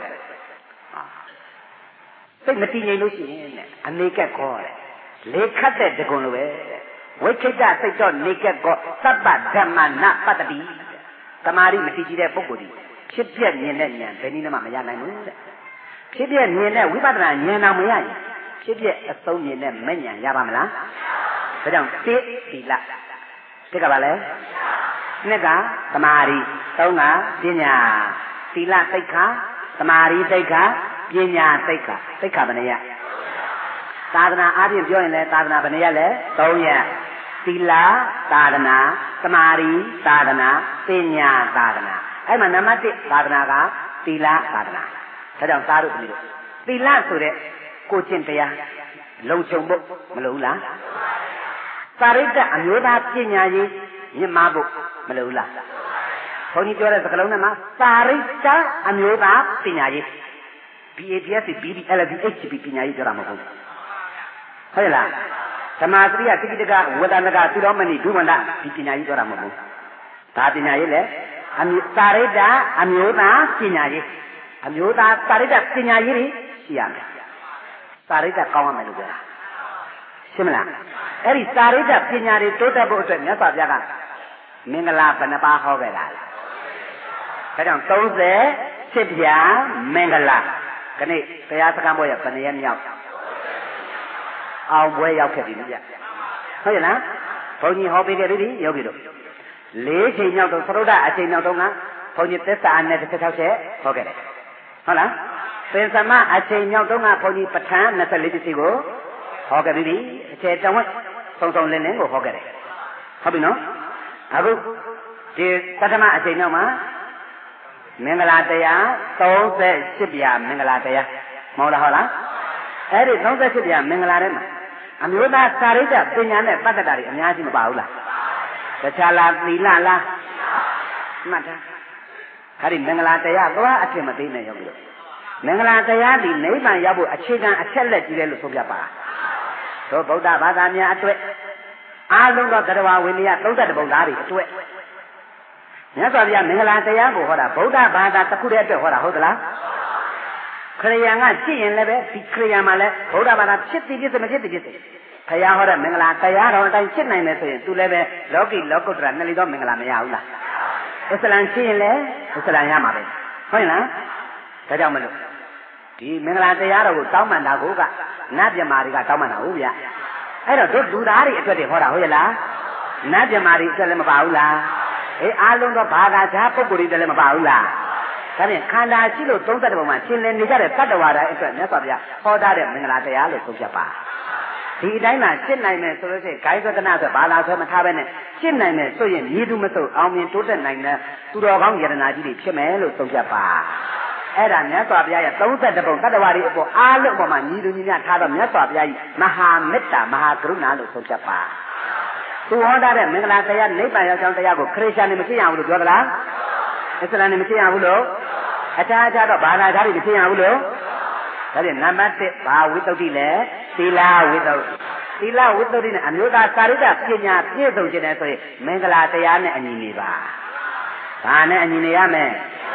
စိတ်မတည်ငြိမ်လို့ရှိရင်အနေကက်ခေါ်တယ်လေခတ်တဲ့တကုံလိုပဲဝိခိတစိတ်တော့နေကက်ကောသဗ္ဗဓမ္မနာပတ္တိတမာရီမတည်ကြည်တဲ့ပုဂ္ဂိုလ်ဒီဖြစ်ပြမြင်တဲ့ဉာဏ်ဘယ်နည်းမှမရနိုင်ဘူးတဲ့ဖြစ်ပြမြင်တဲ့ဝိပဿနာဉာဏ်တော်မရရင်ဖြစ်ပြအဆုံးမြင်တဲ့မဉဏ်ရပါမလားဒါကြောင့်တိသီလတိကပါလဲနှစ်ကသမာဓိသုံးကပညာသီလသိက္ခာသမာဓိသိက္ခာပညာသိက္ခာသိက္ခာဘယ်နှရက်သာသနာအားဖြင့်ပြောရင်လည်းသာသနာဘယ်နှရက်လဲ3ရက်သီလသာသနာသမာဓိသာသနာပညာသာသနာအဲ့မှာနံပါတ်1သာသနာကသီလသာသနာဒါကြောင့်သားတို့ပြည်တို့သီလဆိုတဲ့ကိုကျင့်တရားလုံခြုံဖို့မလိုဘူးလားသာရိတ္တအမျိုးသားပညာရေးမြင့်မားဖို့မလိုဘူးလားဘုန်းကြီးပြောတဲ့စကားလုံးနဲ့မှာသာရိတ္တအမျိုးသားပညာရေး BAPS BBLDHB ပညာရေးပြောတာမဟုတ်ဘူးဟုတ်ရဲ့လားဓမ္မစရိယတိကိတကဝဒနကသီလောမဏိဒုဝန္ဒဒီပညာရေးပြောတာမဟုတ်ဘူးဒါပညာရေးလေသာရိတ္တအမျိုးသားပညာရေးအမျိုးသားသာရိတ္တပညာရေးတွေရှိရမယ်သာရိတ္တကောင်းရမယ်လို့ပြောတာရှင်းမလားအဲ့ဒီသာရိတ္တပညာတွေတိုးတက်ဖို့အတွက်မြတ်စွာဘုရားကမင်္ဂလာဘယ်နှပါးဟောခဲ့တာလဲဒါကြောင့်30ပြာမင်္ဂလာခဏတရားစခန်းပွဲရဘယ်နှရက်မြောက်အောင်ပွဲရောက်ခဲ့ပြီဗျဟုတ်ရဲ့လားဘုန်းကြီးဟောပေးခဲ့ပြီယောဂီတို့4ချိန်မြောက်တော့သရုဒ္ဓအချိန်မြောက်တော့ကဘုန်းကြီးသစ္စာနဲ့16ချက်ဟောခဲ့တယ်ဟုတ်လားသင်္သမအချိန်မြောက်တော့ကဘုန်းကြီးပဋ္ဌာန်း24ပစ္စည်းကိုဟောခဲ့ပြီအချိန်တဝက်စုံစုံလင်းလင်းကိုဟောခဲ့တယ်ဟုတ်ပြီနော်အခုဒီပထမအချိန်မြောက်မှာမင်္ဂလာတရား38ပြာမင်္ဂလာတရားမဟုတ်လားဟုတ်လားအဲ့ဒီ38ပြာမင်္ဂလာထဲမှာအမျိုးသားသာရိတ္တပညာနဲ့ပတ္တတာတွေအများကြီးမပါဘူးလားတခြားလားသီလလားမှတ်ထားခါဒီမင်္ဂလာတရားသွားအထင်မသေးနဲ့ရောက်ပြီမင်္ဂလာတရားဒီနိဗ္ဗာန်ရောက်ဖို့အခြေခံအချက်လက်ကြီးတယ်လို့ဆိုပြပါတို့ဗုဒ္ဓဘာသာများအတွက်အားလုံးသောတရားဝင်များ32ပုံသားတွေအတွက်မြတ်စွာဘုရားမင်္ဂလာတရားကိုဟောတာဗုဒ္ဓဘာသာတစ်ခုတည်းအတွက်ဟောတာဟုတ်သလားခရစ်ယာန်ကကြည့်ရင်လည်းပဲဒီခရစ်ယာန်မှာလည်းဗုဒ္ဓဘာသာဖြစ်တည်ဖြစ်မဖြစ်တည်ဖြစ်ဘုရားဟောတဲ့မင်္ဂလာတရားတော်အတိုင်းဖြစ်နိုင်မယ်ဆိုရင်သူလည်းပဲလောကီလောကုတ္တရာနှစ်လီသောမင်္ဂလာမရဘူးလားအစ္စလမ်ရှင်းရင်လည်းအစ္စလမ်ရမှာပဲဟုတ်လားဒါကြောင့်မလို့ဒီမင်္ဂလာတရားတော်ကိုတောင်းပန်တာကိုကနတ်မြမာတွေကတောင်းပန်တာဟုတ်ဗျအဲ့တော့တို့လူသားတွေအတွက်တွေဟောတာဟုတ်ရဲ့လားနတ်မြမာတွေအတွက်လည်းမပါဘူးလားအေးအားလုံးသောဘာသာခြားပုဂ္ဂိုလ်တွေလည်းမပါဘူးလားဒါဖြင့်ခန္ဓာရှိလို့30ပုံမှာရှင်းလင်းနေကြတဲ့တတ္တဝါတိုင်းအတွက်မြတ်စွာဘုရားဟောတာတဲ့မင်္ဂလာတရားလို့ဆိုပြပါဒီအတိုင်းမှာရှင်းနိုင်မယ်ဆိုလို့ရှိရင်ဂိုင်းသကနာဆိုဘာလာဆွဲမထားပဲနဲ့ရှင်းနိုင်မယ်ဆိုရင်မြေသူမစုံအောင်မြင်တိုးတက်နိုင်တဲ့သူတော်ကောင်းယရနာကြီးတွေဖြစ်မယ်လို့ဆိုပြပါအဲ့ဒါမြတ်စွာဘုရားရဲ့32ပုံတတ္တဝါတွေအပေါ်အားလုံးအပေါ်မှာညီလူညီမျှထားတော့မြတ်စွာဘုရားကြီးမဟာမေတ္တာမဟာကရုဏာလို့ဆိုပြပါသူဟောတဲ့မင်္ဂလာတရားနိဗ္ဗာန်ရောက်ကြောင်းတရားကိုခရစ်ယာန်တွေမသိရဘူးလို့ပြောသလားအစ္စလာမ်တွေမသိရဘူးလို့အခြားတော့ဘာသာဓာတ်တွေမသိရဘူးလို့ဒါဖြင့်နံပါတ်1ဘာဝိတ္တုလဲသီလဝိတ္တုသီလဝိတ္တုနဲ့အမျိုးသားသာရိတ္တပညာပြည့်စုံခြင်းနဲ့ဆိုရင်မင်္ဂလာတရားနဲ့အညီနေပါဘာနဲ့အညီနေရမယ်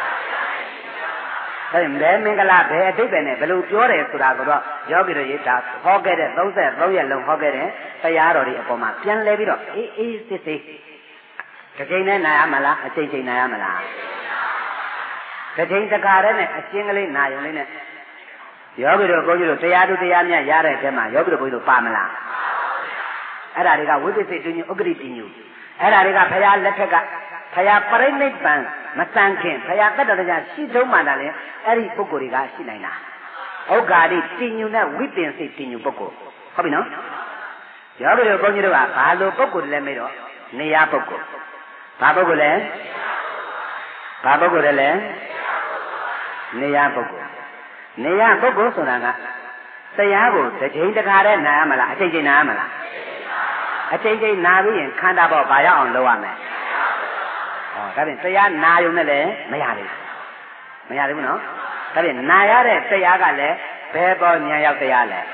ဘယ်မင်္ဂလာဘယ်အတိတ်ပဲနဲ့ဘယ်လိုပြောတယ်ဆိုတာကိုတော့ယောဂီတို့ရေးတာဟောခဲ့တဲ့33ရက်လုံးဟောခဲ့တဲ့တရားတော်တွေအပေါ်မှာပြန်လဲပြီးတော့အေးစစ်စစ်တစ်ချိန်နဲ့နာရမလားအချိန်ချိန်နာရမလားတစ်ချိန်တခါတည်းနဲ့အချင်းကလေးနာယုံလေးနဲ့ယောဂီတို့ဘုန်းကြီးတို့တရားသူတရားမြတ်ရတဲ့အထဲမှာယောဂီတို့ဘုန်းကြီးတို့ပါမလားအဲ့ဒါတွေကဝိပဿနာဉာဏ်ဥက္ကဋိပညုအဲ့ဒါတွေကဘုရားလက်ထက်ကဘုရားပရိနိဗ္ဗာန်မတန်ခင်ဘုရားတတ္တတရားရှိဆုံးမှသာလေအဲ့ဒီပုဂ္ဂိုလ်တွေကရှိနိုင်တာဩဃာတိတည်ညူနဲ့ဝိပင်စိတ်တည်ညူပုဂ္ဂိုလ်ဟုတ်ပြီနော်ယောဂီတို့ဘုန်းကြီးတို့ကဘာလို့ပုဂ္ဂိုလ်လဲမေးတော့နေရပုဂ္ဂိုလ်ဘာပုဂ္ဂိုလ်လဲဘာပုဂ္ဂိုလ်လဲနေရပုဂ္ဂိုလ်နေရပုဂ္ဂိုလ်ဆိုတာကတရားကိုတစ်ချိန်တစ်ခါတည်းနာရမလားအချိန်ချင်းနာရမလားအချိန်ချင်းနာပြီးရင်ခန္ဓာပေါ်ဘာရောက်အောင်လုပ်ရမယ်ဟောဒါဖြင့်တရားနာယုံနဲ့လည်းမရဘူးမရဘူးနော်ဒါဖြင့်နာရတဲ့တရားကလည်းဘယ်ပေါ်ဉာဏ်ရောက်တရားလဲ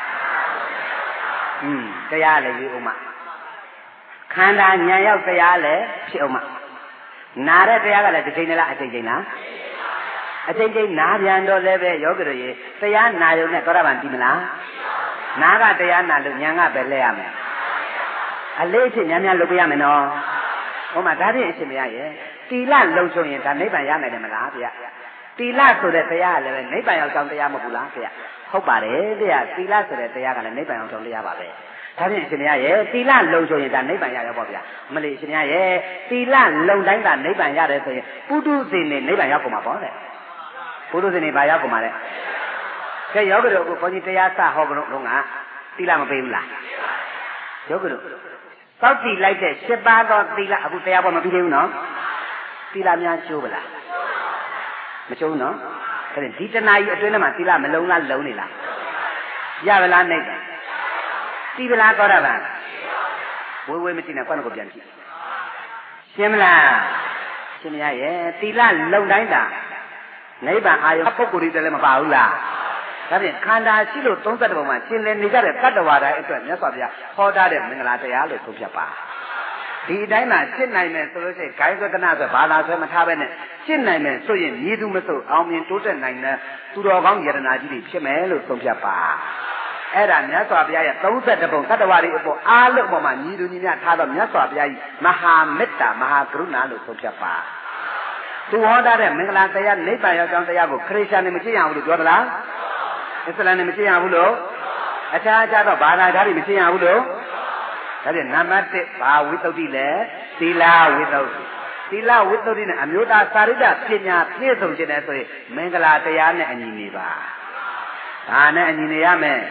တရားလည်းယူအောင်မခန္ဓာဉာဏ်ရောက်တရားလည်းဖြစ်အောင်မနာတဲ့တရားကလည်းတစ်ချိန်နဲ့လားအချိန်ချင်းလားအချိန်ချင်းနာပြန်တော့လည်းပဲယောဂီတို့ရေတရားနာယုံနဲ့သောတာပန်တည်မလားနာကတရားနာလို့ဉာဏ်ကပဲလဲရမယ်အလေးအချင်းများများလုပ်ပြရမယ်နော်ဟောမှာဒါဖြင့်အရှင်မရရဲ့တီလလုံချုံရင်ဒါနိဗ္ဗာန်ရနိုင်တယ်မလားဗျတီလဆိုတဲ့တရားကလည်းပဲနိဗ္ဗာန်ရောက်ကြောင်းတရားမဟုတ်ဘူးလားဗျဟုတ်ပါတယ်ဗျတီလဆိုတဲ့တရားကလည်းနိဗ္ဗာန်ရောက်ကြောင်းတရားပါပဲဒါဖြင့်အရှင်မရရဲ့တီလလုံချုံရင်ဒါနိဗ္ဗာန်ရရောပေါ့ဗျမလေးအရှင်မရရဲ့တီလလုံတိုင်းကနိဗ္ဗာန်ရတယ်ဆိုရင်ပုထုဇဉ်နဲ့နိဗ္ဗာန်ရောက်ကုန်မှာပေါ့တဲ့ပုထုဇဉ်တွေဘာရောက်ကုန်မှာလဲကဲယောဂီတို့ကဘုန်းကြီးတရားစဟောကြတော့ကတီလမပေးဘူးလားယောဂီတို့သောက်တည်လိုက်တဲ့7ပါးသောသီလအခုတရားပေါ်မပြီးသေးဘူးနော်သီလများကျိုးပလားမကျိုးနော်ဒါဖြင့်ဒီတဏှာကြီးအတွင်းထဲမှာသီလမလုံးလားလုံးနေလားရပါလားနိုင်တယ်သိပလားတော့တာပါဝေးဝေးမသိနဲ့ကွန်းကိုပြန်ကြည့်ရှင်းမလားရှင်းမရရဲ့သီလလုံတိုင်းတာနိဗ္ဗာန်အာရုံပုဂ္ဂိုလ်တွေလည်းမပါဘူးလားဒါဖြင့်ခန္ဓာရှိလို့30ပုံမှာရှင်လည်နေကြတဲ့တတ္တဝါတိုင်းအတွက်မြတ်စွာဘုရားဟောထားတဲ့မင်္ဂလာတရားလို့ဆိုပြပါဒီအတိုင်းမှာရှင်းနိုင်မယ်ဆိုလို့ရှိရင်ဂိုင်းသက္ကနာဆိုဘာသာဆွဲမထားပဲနဲ့ရှင်းနိုင်မယ်ဆိုရင်မြည်သူမဆုပ်အောင်မြင်တိုးတက်နိုင်တဲ့သူတော်ကောင်းယတနာကြီးတွေဖြစ်မယ်လို့ဆိုပြပါအဲ့ဒါမြတ်စွာဘုရားရဲ့30ပုံတတ္တဝါတွေအပေါ်အားလုံးပေါ်မှာညီသူညီမျှထားတော့မြတ်စွာဘုရားကြီးမဟာမေတ္တာမဟာကရုဏာလို့ဆိုပြပါသူဟောတဲ့မင်္ဂလာတရားနိဗ္ဗာန်ရောက်ကြောင်းတရားကိုခရစ်ယာန်တွေမသိရဘူးလို့ပြောသလားအစ္စလာမ်တွေမသိရဘူးလို့အခြားတော့ဘာသာဓာတ်တွေမသိရဘူးလို့ဒါဖြင့်နံပါတ်1ဘာဝိတ္တုလဲသီလဝိတ္တုသီလဝိတ္တုနဲ့အမျိုးသားသာရိတ္တပညာပြည့်စုံခြင်းနဲ့ဆိုရင်မင်္ဂလာတရားနဲ့အညီနေပါဒါနဲ့အညီနေရမယ်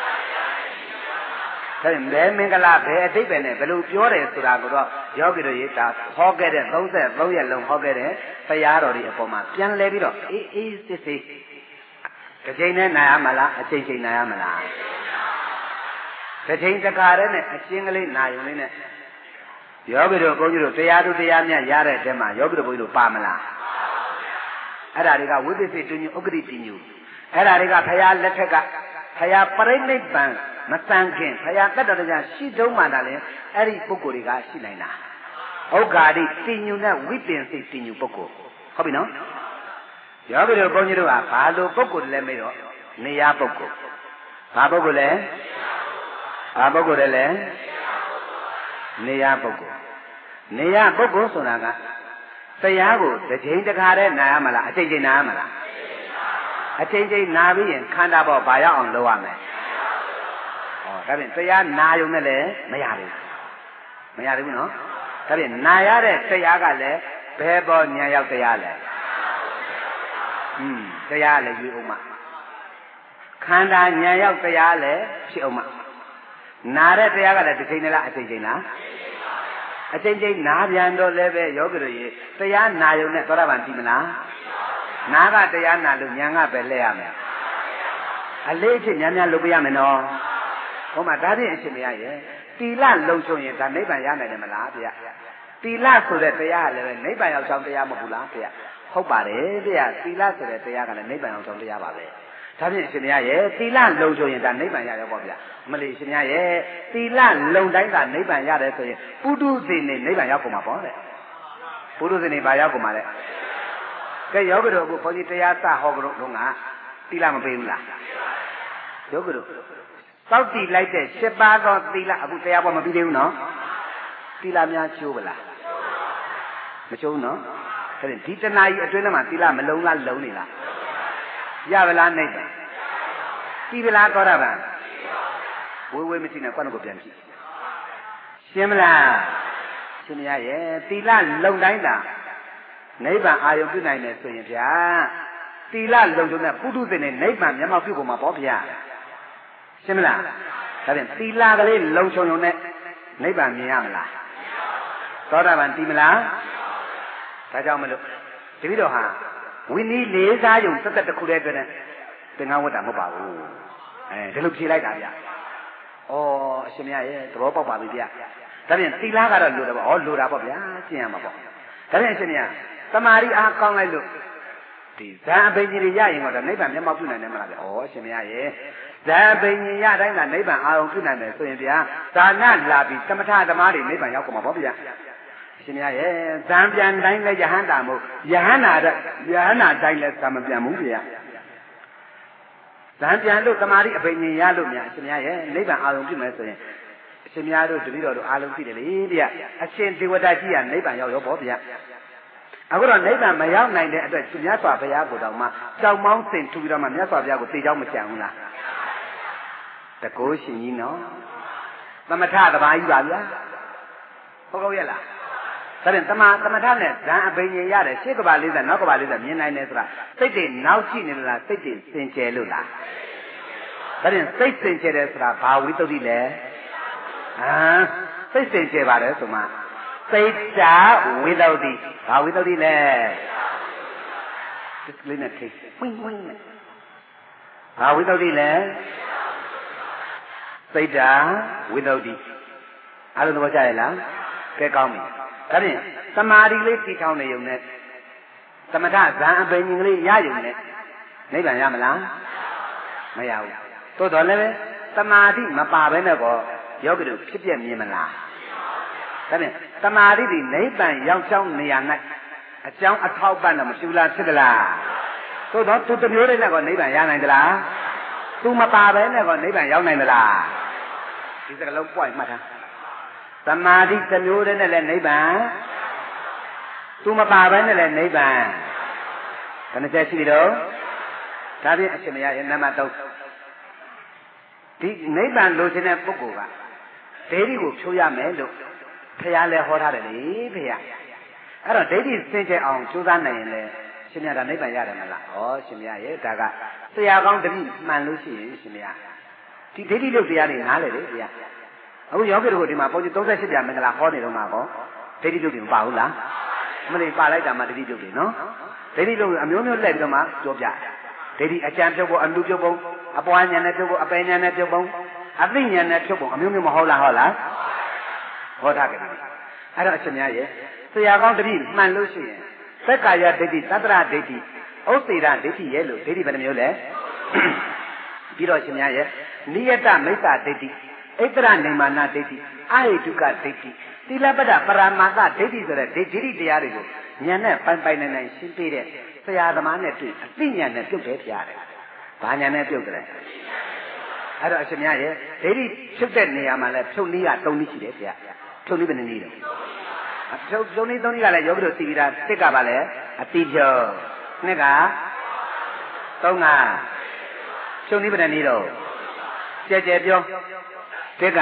ဒါဖြင့်ဘယ်မင်္ဂလာဘယ်အတိတ်ပဲနဲ့ဘယ်လိုပြောတယ်ဆိုတာကိုတော့ယောဂီတို့ရေးတာဟောခဲ့တဲ့33ရက်လုံးဟောခဲ့တဲ့တရားတော်တွေအပေါ်မှာပြန်လဲပြီးတော့အေးစစ်စစ်တစ်ချိန်နဲ့နာရမလားအချိန်ချိန်နာရမလားတစ်ချိန်တခါတည်းနဲ့အချင်းကလေးနာယုံလေးနဲ့ယောဂီတို့ဘုန်းကြီးတို့တရားသူတရားမြတ်ရတဲ့အထဲမှာယောဂီတို့ဘုန်းကြီးတို့ပါမလားအဲ့ဒါတွေကဝိပဿနာဉာဏ်ဥက္ကဋိပညုအဲ့ဒါတွေကဘုရားလက်ထက်ကဘုရားပရိနိဗ္ဗာန်မတန်ခင်ဘုရားတတ္တတရားရှိဆုံးမှသာလေအဲ့ဒီပုဂ္ဂိုလ်တွေကရှိနိုင်တာဩဃာတိတည်ညူနဲ့ဝိပင်စိတ်တည်ညူပုဂ္ဂိုလ်ဟုတ်ပြီနော်ယောဂီတို့ဘုန်းကြီးတို့ကဘာလို့ပုဂ္ဂိုလ်လဲမေးတော့နေရပုဂ္ဂိုလ်ဘာပုဂ္ဂိုလ်လဲဘာပုဂ္ဂိုလ်လဲနေရပုဂ္ဂိုလ်နေရပုဂ္ဂိုလ်ဆိုတာကတရားကိုတစ်ချိန်တစ်ခါတည်းနာရမလားအချိန်ချင်းနာရမလားအချိန်ချင်းနာပြီးရင်ခန္ဓာပေါ်ဘာရောက်အောင်လုပ်ရမယ်ဟောဒါဖြင့်တရားနာယုံနဲ့လည်းမရဘူးမရဘူးနော်ဒါဖြင့်နာရတဲ့တရားကလည်းဘယ်ပေါ်ဉာဏ်ရောက်တရားလဲတရားလည်းယူအောင်မခန္ဓာဉာဏ်ရောက်တရားလည်းဖြစ်အောင်မနာတဲ့တရားကလည်းတစ်ချိန်နဲ့လားအချိန်ချင်းလားအချိန်ချင်းနာပြန်တော့လည်းပဲယောဂီတို့ရေတရားနာယုံနဲ့သောတာပန်တည်မလားနာကတရားနာလို့ဉာဏ်ကပဲလဲရမယ်အလေးအချင်းများများလုပ်ပြရမယ်နော်ဟောမှာဒါဖြင့်အရှင်မရရဲ့တီလလုံချုံရင်ဒါနိဗ္ဗာန်ရနိုင်တယ်မလားဗျတီလဆိုတဲ့တရားကလည်းနိဗ္ဗာန်ရောက်ဆောင်တရားမဟုတ်ဘူးလားဗျဟုတ်ပါတယ်ဗျတီလဆိုတဲ့တရားကလည်းနိဗ္ဗာန်ရောက်ဆောင်တရားပါပဲဒါဖြင့်အရှင်မရရဲ့တီလလုံချုံရင်ဒါနိဗ္ဗာန်ရရောပေါ့ဗျမလေးအရှင်မရရဲ့တီလလုံတိုင်းကနိဗ္ဗာန်ရတယ်ဆိုရင်ပုထုဇဉ်နေနိဗ္ဗာန်ရောက်ကုန်မှာပေါ့တဲ့ပုထုဇဉ်နေဘာရောက်ကုန်မှာလဲကဲယောဂတို့ကဘုန်းကြီးတရားစဟောကြတော့ကတီလမပေးဘူးလားယောဂတို့စောက်တီလိုက်တဲ့7ပါးသောသီလအခုတရားပေါ်မပြီးသေးဘူးနော်သီလများချိုးပလားမချိုးနော်ဒါဖြင့်ဒီတဏှာကြီးအတွင်းထဲမှာသီလမလုံးလားလုံးနေလားရပါလားနိုင်တယ်ကြည်ပလားတော်ရပါဝေးဝေးမရှိနဲ့ကွက်ကိုပြန်ကြည့်ရှင်းမလားရှင်းမရရဲ့သီလလုံတိုင်းတာနိဗ္ဗာန်အာရုံပြုနိုင်တယ်ဆိုရင်ဗျာသီလလုံချုံတဲ့ပုထုဇဉ်နဲ့နိဗ္ဗာန်မျက်မှောက်ပြုကုန်မှာပေါ့ဗျာရှင်းမလားဒါဖြင့်သီလကလေးလုံချုံုံနဲ့နိဗ္ဗာန်မြင်ရမလားသောတာပန်တည်မလားဒါကြောင့်မလို့တပည့်တော်ဟာဝိနည်းလေးစားယုံသက်တစ်ခုတည်းအတွက်နဲ့သင်္ကန်းဝတ်တာမဟုတ်ပါဘူးဒီလိုဖြေလိုက်တာဗျဩအရှင်မရရဲ့သဘောပေါက်ပါပြီဗျဒါဖြင့်သီလကတော့လိုတယ်ပေါ့လိုတာပေါ့ဗျာကျင့်ရမှာပေါ့ဒါဖြင့်အရှင်မရတမာရီအားကောင်းလိုက်လို့ဒီဇာအဘိညာဉ်တွေရရင်တော့နိဗ္ဗာန်မျက်မှောက်ပြုနိုင်တယ်မလားဗျဩအရှင်မရရဲ့ဇာအဘိညာဉ်ရတိုင်းကနိဗ္ဗာန်အာရုံပြုနိုင်တယ်ဆိုရင်ဗျာဒါနလာပြီးသမထဓမ္မတွေနိဗ္ဗာန်ရောက်ကုန်မှာပေါ့ဗျာရှင်များရဲ့ဇံပြန်တိုင်းလဲယဟန္တာမို့ယဟန္တာတိုင်းလဲဇံမပြန်ဘူးဗျာဇံပြန်လို့တမာရီအဘိညာဉ်ရလို့များရှင်များရဲ့နိဗ္ဗာန်အာရုံပြုမယ်ဆိုရင်ရှင်များတို့တပည့်တော်တို့အာရုံပြုတယ်လေဗျာအရှင်ဒေဝတာကြီးကနိဗ္ဗာန်ရောက်ရောပေါ့ဗျာအခုတော့နိဗ္ဗာန်မရောက်နိုင်တဲ့အတွက်မြတ်စွာဘုရားကိုတော်မှကြောက်မောင်းစင်ထူပြီးတော့မှမြတ်စွာဘုရားကိုသိကြောင်းမကြံဘူးလားတကိုးရှင်ကြီးနော်သမထတပါးကြီးပါဗျာဟုတ်ကောရဲ့လားဒါဖြင့်သမထနဲ့ဇံအဘိညာဉ်ရတယ်ရှေ့ကဘာ40နောက်ကဘာ40မြင်နိုင်တယ်ဆိုတာစိတ်တွေနောက်ရှိနေလားစိတ်တွေစင်ကြယ်လို့လားဒါဖြင့်စိတ်စင်ကြယ်တယ်ဆိုတာဘာဝိတ္တုတိလဲစိတ်စင်ကြယ်ပါတယ်ဆိုမှစိတ်တာဝိတ္တုတိဘာဝိတ္တုတိလဲဒီကလေးနဲ့ထိဝင်းဝင်းနဲ့ဘာဝိတ္တုတိလဲစိတ်တာဝိတ္တုတိအားလုံးသဘောကျရဲ့လားကဲကောင်းပြီဒါဖြင့်သမာဓိလေးတည်ထောင်နေုံနဲ့သမထဇံအပင်ကြီးကလေးရယုံနဲ့နိဗ္ဗာန်ရမလားမရဘူးသို့တော်လည်းသမာဓိမပါဘဲနဲ့ကောယောဂီတို့ဖြစ်ပြမြင်မလားဒါဖြင့်သမာဓိဒီနိဗ္ဗာန်ရောက်ချောင်းနေရာ၌အကြောင်းအထောက်ပံ့တော့မရှိဘူးလားဖြစ်သလားသို့တော်သူတစ်မျိုးလေးနဲ့ကောနိဗ္ဗာန်ရနိုင်သလားသူမပါဘဲနဲ့ကောနိဗ္ဗာန်ရောက်နိုင်သလားဒီစကားလုံးပွိုင်မှတ်ထားသမာဓိတစ်မျိုးတည်းနဲ့လည်းနိဗ္ဗာန်သူမပါဘဲနဲ့လည်းနိဗ္ဗာန်ဘယ်နှချက်ရှိပြီတော့ဒါဖြင့်အရှင်မရရဲ့နံပါတ်3ဒီနိဗ္ဗာန်လိုချင်တဲ့ပုဂ္ဂိုလ်ကဒိဋ္ဌိကိုဖြိုးရမယ်လို့ဘုရားလည်းဟောထားတယ်လေဘုရားအဲ့တော့ဒိဋ္ဌိစင်ကြယ်အောင်ကြိုးစားနိုင်ရင်လည်းရှင်မရတာနိဗ္ဗာန်ရတယ်မလားဩရှင်မရရဲ့ဒါကဆရာကောင်းတပည့်မှန်လို့ရှိရင်ရှင်မရဒီဒိဋ္ဌိလို့တရားတွေနားလေလေဘုရားအခုယောဂီတို့ကဒီမှာပုံကြီး38ပြမင်္ဂလာဟောနေတော့မှာပေါ့ဒိဋ္ဌိပြုတ်တွေမပါဘူးလားမလေးပါလိုက်တာမှဒိဋ္ဌိပြုတ်တွေနော်ဒိဋ္ဌိပြုတ်အမျိုးမျိုးလှည့်ပြီးတော့မှပြောပြဒိဋ္ဌိအကြံပြုတ်ဖို့အလူပြုတ်ဖို့အပွားဉာဏ်နဲ့ပြုတ်ဖို့အပယ်ဉာဏ်နဲ့ပြုတ်ဖို့အသိဉာဏ်နဲ့ပြုတ်ဖို့အမျိုးမျိုးမဟုတ်လားဟုတ်လားဟောထားကြတယ်အဲ့တော့အရှင်များရဲ့ဆရာကောင်းတပည့်မှန်လို့ရှိရင်သက္ကာယဒိဋ္ဌိသတ္တရဒိဋ္ဌိဥစ္စေရဒိဋ္ဌိရဲ့လို့ဒိဋ္ဌိဘယ်နှမျိုးလဲပြီးတော့ရှင်များရဲ့နိယတမိစ္ဆာဒိဋ္ဌိဣတရနိမာနဒိဋ္ဌိအာဟိတုကဒိဋ္ဌိသီလပတ္တပရမသဒိဋ္ဌိဆိုတဲ့ဒိဋ္ဌိတရားတွေကိုဉာဏ်နဲ့ပိုင်ပိုင်နိုင်ရှင်းပြတဲ့ဆရာသမားနဲ့တွေ့အသိဉာဏ်နဲ့ပြုတ်တယ်ဖျားတယ်။ဘာဉာဏ်နဲ့ပြုတ်တယ်။အဲ့တော့အရှင်များရဲ့ဒိဋ္ဌိဖြုတ်တဲ့နေရာမှာလဲဖြုတ်နည်းက3နည်းရှိတယ်ဗျာ။ဖြုတ်နည်းဘယ်နည်းလဲ။ဖြုတ်နည်း3နည်းကလည်းယောဂီတို့သိပြီးသားတစ်ကပါလဲအတိဖြုတ်နှစ်က3ကဖြုတ်နည်းဘယ်နည်းတော့ကြဲကြဲပြောတစ်က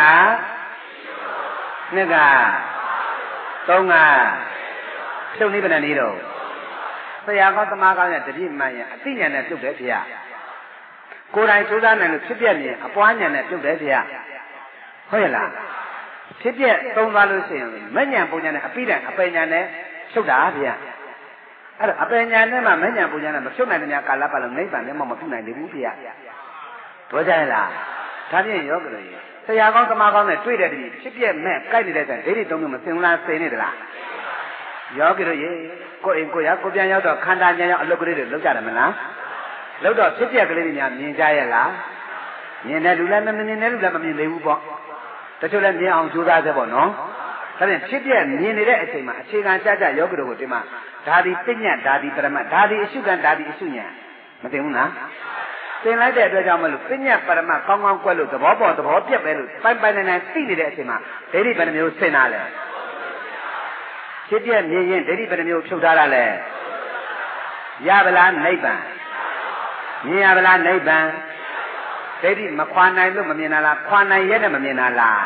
နှစ်ကသုံးကဖြုတ်နည်းဘယ်နည်းတော့ဆရာကောင်းသမားကောင်းရဲ့တတိမှန်ရဲ့အသိဉာဏ်နဲ့ပြုတ်တယ်ဖေရကိုယ်တိုင်စူးစမ်းနိုင်လို့ဖြစ်ပြမြင်အပွားဉာဏ်နဲ့ပြုတ်တယ်ဖေရဟုတ်ရဲ့လားဖြစ်ပြသုံးသွားလို့ရှိရင်မဉဏ်ပုံဉာဏ်နဲ့အပိဒံအပယ်ဉာဏ်နဲ့ဖြုတ်တာဖေရအဲ့တော့အပယ်ဉာဏ်နဲ့မှမဉဏ်ပုံဉာဏ်နဲ့မဖြုတ်နိုင်တဲ့များကာလပတ်လုံးနိဗ္ဗာန်နဲ့မှမပြုတ်နိုင်သေးဘူးဖေရတော့ကြရဲ့လားဒဒါဖြင့်ယောဂလို့ဆရာကောင်းသမားကောင်းနဲ့တွေ့တဲ့တည်းဖြစ်ပြက်မဲ့ကြိုက်နေတဲ့ဒိဋ္ဌိသုံးမျိုးမစင်လားစိန်နေသလားယောဂလို့ကိုယ်အိမ်ကိုရကိုပြန်ရောက်တော့ခန္ဓာဉာဏ်ရောက်အလုပ်ကလေးတွေလုပ်ကြတယ်မလားလုပ်တော့ဖြစ်ပြက်ကလေးတွေများမြင်ကြရဲ့လားမြင်တဲ့လူလည်းမမြင်တဲ့လူလည်းမမြင်သေးဘူးပေါ့တချို့လည်းမြင်အောင်ကြိုးစားသေးပေါ့နော်ဒါဖြင့်ဖြစ်ပြက်မြင်နေတဲ့အချိန်မှာအခြေခံကြကြယောဂတို့ကိုဒီမှာဓာတိပညာဓာတိပရမတ်ဓာတိအရှုခံဓာတိအရှုဉာဏ်မသိဘူးလားသင်လိုက်တဲ့အတွက်ကြောင့်မလို့ပညာပရမတ်ကောင်းကောင်းကွက်လို့သဘောပေါ်သဘောပြက်ပဲလို့ပိုင်ပိုင်နိုင်နိုင်သိနေတဲ့အချိန်မှာဒိဋ္ဌိဘယ်နှမျိုးဆင်တာလဲဖြစ်ပြက်မြင်ရင်ဒိဋ္ဌိဘယ်နှမျိုးဖြုတ်ထားတာလဲရပါလားနိဗ္ဗာန်မြင်ရပါလားနိဗ္ဗာန်ဒိဋ္ဌိမခွာနိုင်လို့မမြင်တာလားခွာနိုင်ရဲ့နဲ့မမြင်တာလား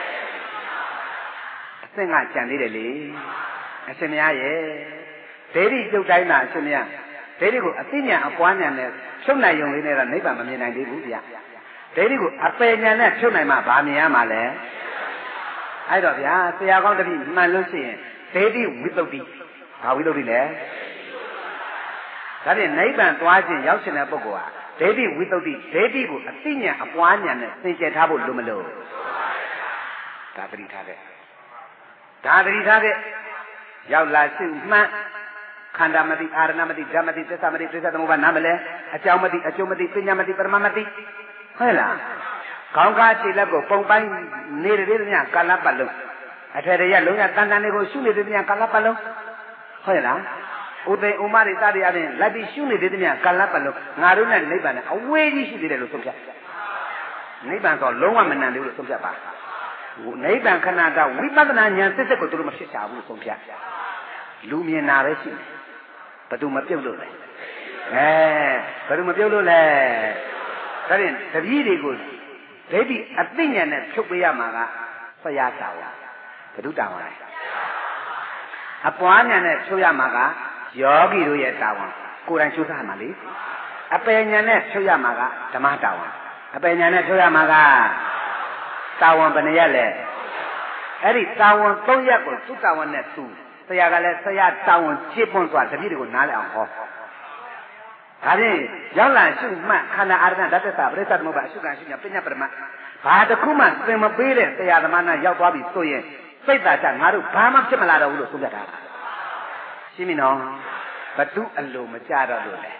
အသင်ကကြံသေးတယ်လေအရှင်မရရဲ့ဒိဋ္ဌိကျုပ်တိုင်းတာအရှင်မရဒိဋ္ဌိကိုအသိဉာဏ်အပွားဉာဏ်နဲ့ဖြုတ်နိုင်ရုံလေးနဲ့တော့နိဗ္ဗာန်မမြင်နိုင်သေးဘူးဗျဒိဋ္ဌိကိုအပယ်ဉာဏ်နဲ့ဖြုတ်နိုင်မှဗာမြင်ရမှာလဲအဲ့တော့ဗျာဆရာကောင်းတပည့်မှန်လို့ရှိရင်ဒိဋ္ဌိဝိသုဒ္ဓိဘာဝိသုဒ္ဓိလဲဒါဖြင့်နိဗ္ဗာန်သွားခြင်းရောက်ခြင်းတဲ့ပုဂ္ဂိုလ်ဟာဒိဋ္ဌိဝိသုဒ္ဓိဒိဋ္ဌိကိုအသိဉာဏ်အပွားဉာဏ်နဲ့သင်ကျက်ထားဖို့လိုမလို့ဒါသတိထားခဲ့ဒါသတိထားခဲ့ရောက်လာရှိမှန်ခန္ဓာမတိအာရဏမတိဓမ္မတိသစ္စာမတိပြစ္ဆသမုပ္ပါနားမလဲအကြောင်းမတိအကျိုးမတိပညာမတိပရမမတိဟုတ်လားခေါင်းကားခြေလက်ကိုပုံပိုင်းနေတဲ့တည်းများကာလပတ်လုံးအထက်ရလုံးရတန်တန်လေးကိုရှုနေတဲ့တည်းများကာလပတ်လုံးဟုတ်လားဥသိဥမတွေစသည်အပြင်လက်ပြီးရှုနေတဲ့တည်းများကာလပတ်လုံးငါတို့နဲ့နိဗ္ဗာန်နဲ့အဝေးကြီးရှိသေးတယ်လို့ဆုံးဖြတ်နိဗ္ဗာန်ဆိုလုံးဝမနံသေးဘူးလို့ဆုံးဖြတ်ပါနိဗ္ဗာန်ခဏတာဝိပဿနာဉာဏ်စစ်စစ်ကိုသူတို့မဖြစ်ချဘူးလို့ဆုံးဖြတ်လူမြင်တာပဲရှိတယ်ဘယ်သူမပြုတ်လို့လဲဘယ်သူမပြုတ်လို့လဲဒါဖြင့်တပည့်တွေကိုဒိဋ္ဌိအသိဉာဏ်နဲ့ဖြုတ်ပေးရမှာကဆရာတာဝါဘယ်သူတာဝါလဲအပွားဉာဏ်နဲ့ဖြုတ်ရမှာကယောဂီတို့ရဲ့တာဝန်ကိုယ်တိုင်ကျိုးစားမှာလေအပယ်ဉာဏ်နဲ့ဖြုတ်ရမှာကဓမ္မတာဝန်အပယ်ဉာဏ်နဲ့ဖြုတ်ရမှာကတာဝန်ဘယ်နှရက်လဲအဲ့ဒီတာဝန်၃ရက်ကိုသူ့တာဝန်နဲ့သူဆရာကလည်းဆရာတာဝန်ကြည့်ပွန်းစွာတပည့်တွေကိုနားလည်အောင်ဟောဒါဖြင့်ရောက်လာရှုမှတ်ခန္ဓာအာရဏဓာတ်သစ္စာပရိစ္ဆသမုပ္ပါအရှုခံရှုညာပညာပရမတ်ဘာတစ်ခုမှသင်မပေးတဲ့ဆရာသမားနာရောက်သွားပြီဆိုရင်စိတ်သာချငါတို့ဘာမှဖြစ်မလာတော့ဘူးလို့ဆုံးဖြတ်တာရှင်းပြီနော်ဘသူအလိုမကြတော့လို့လေ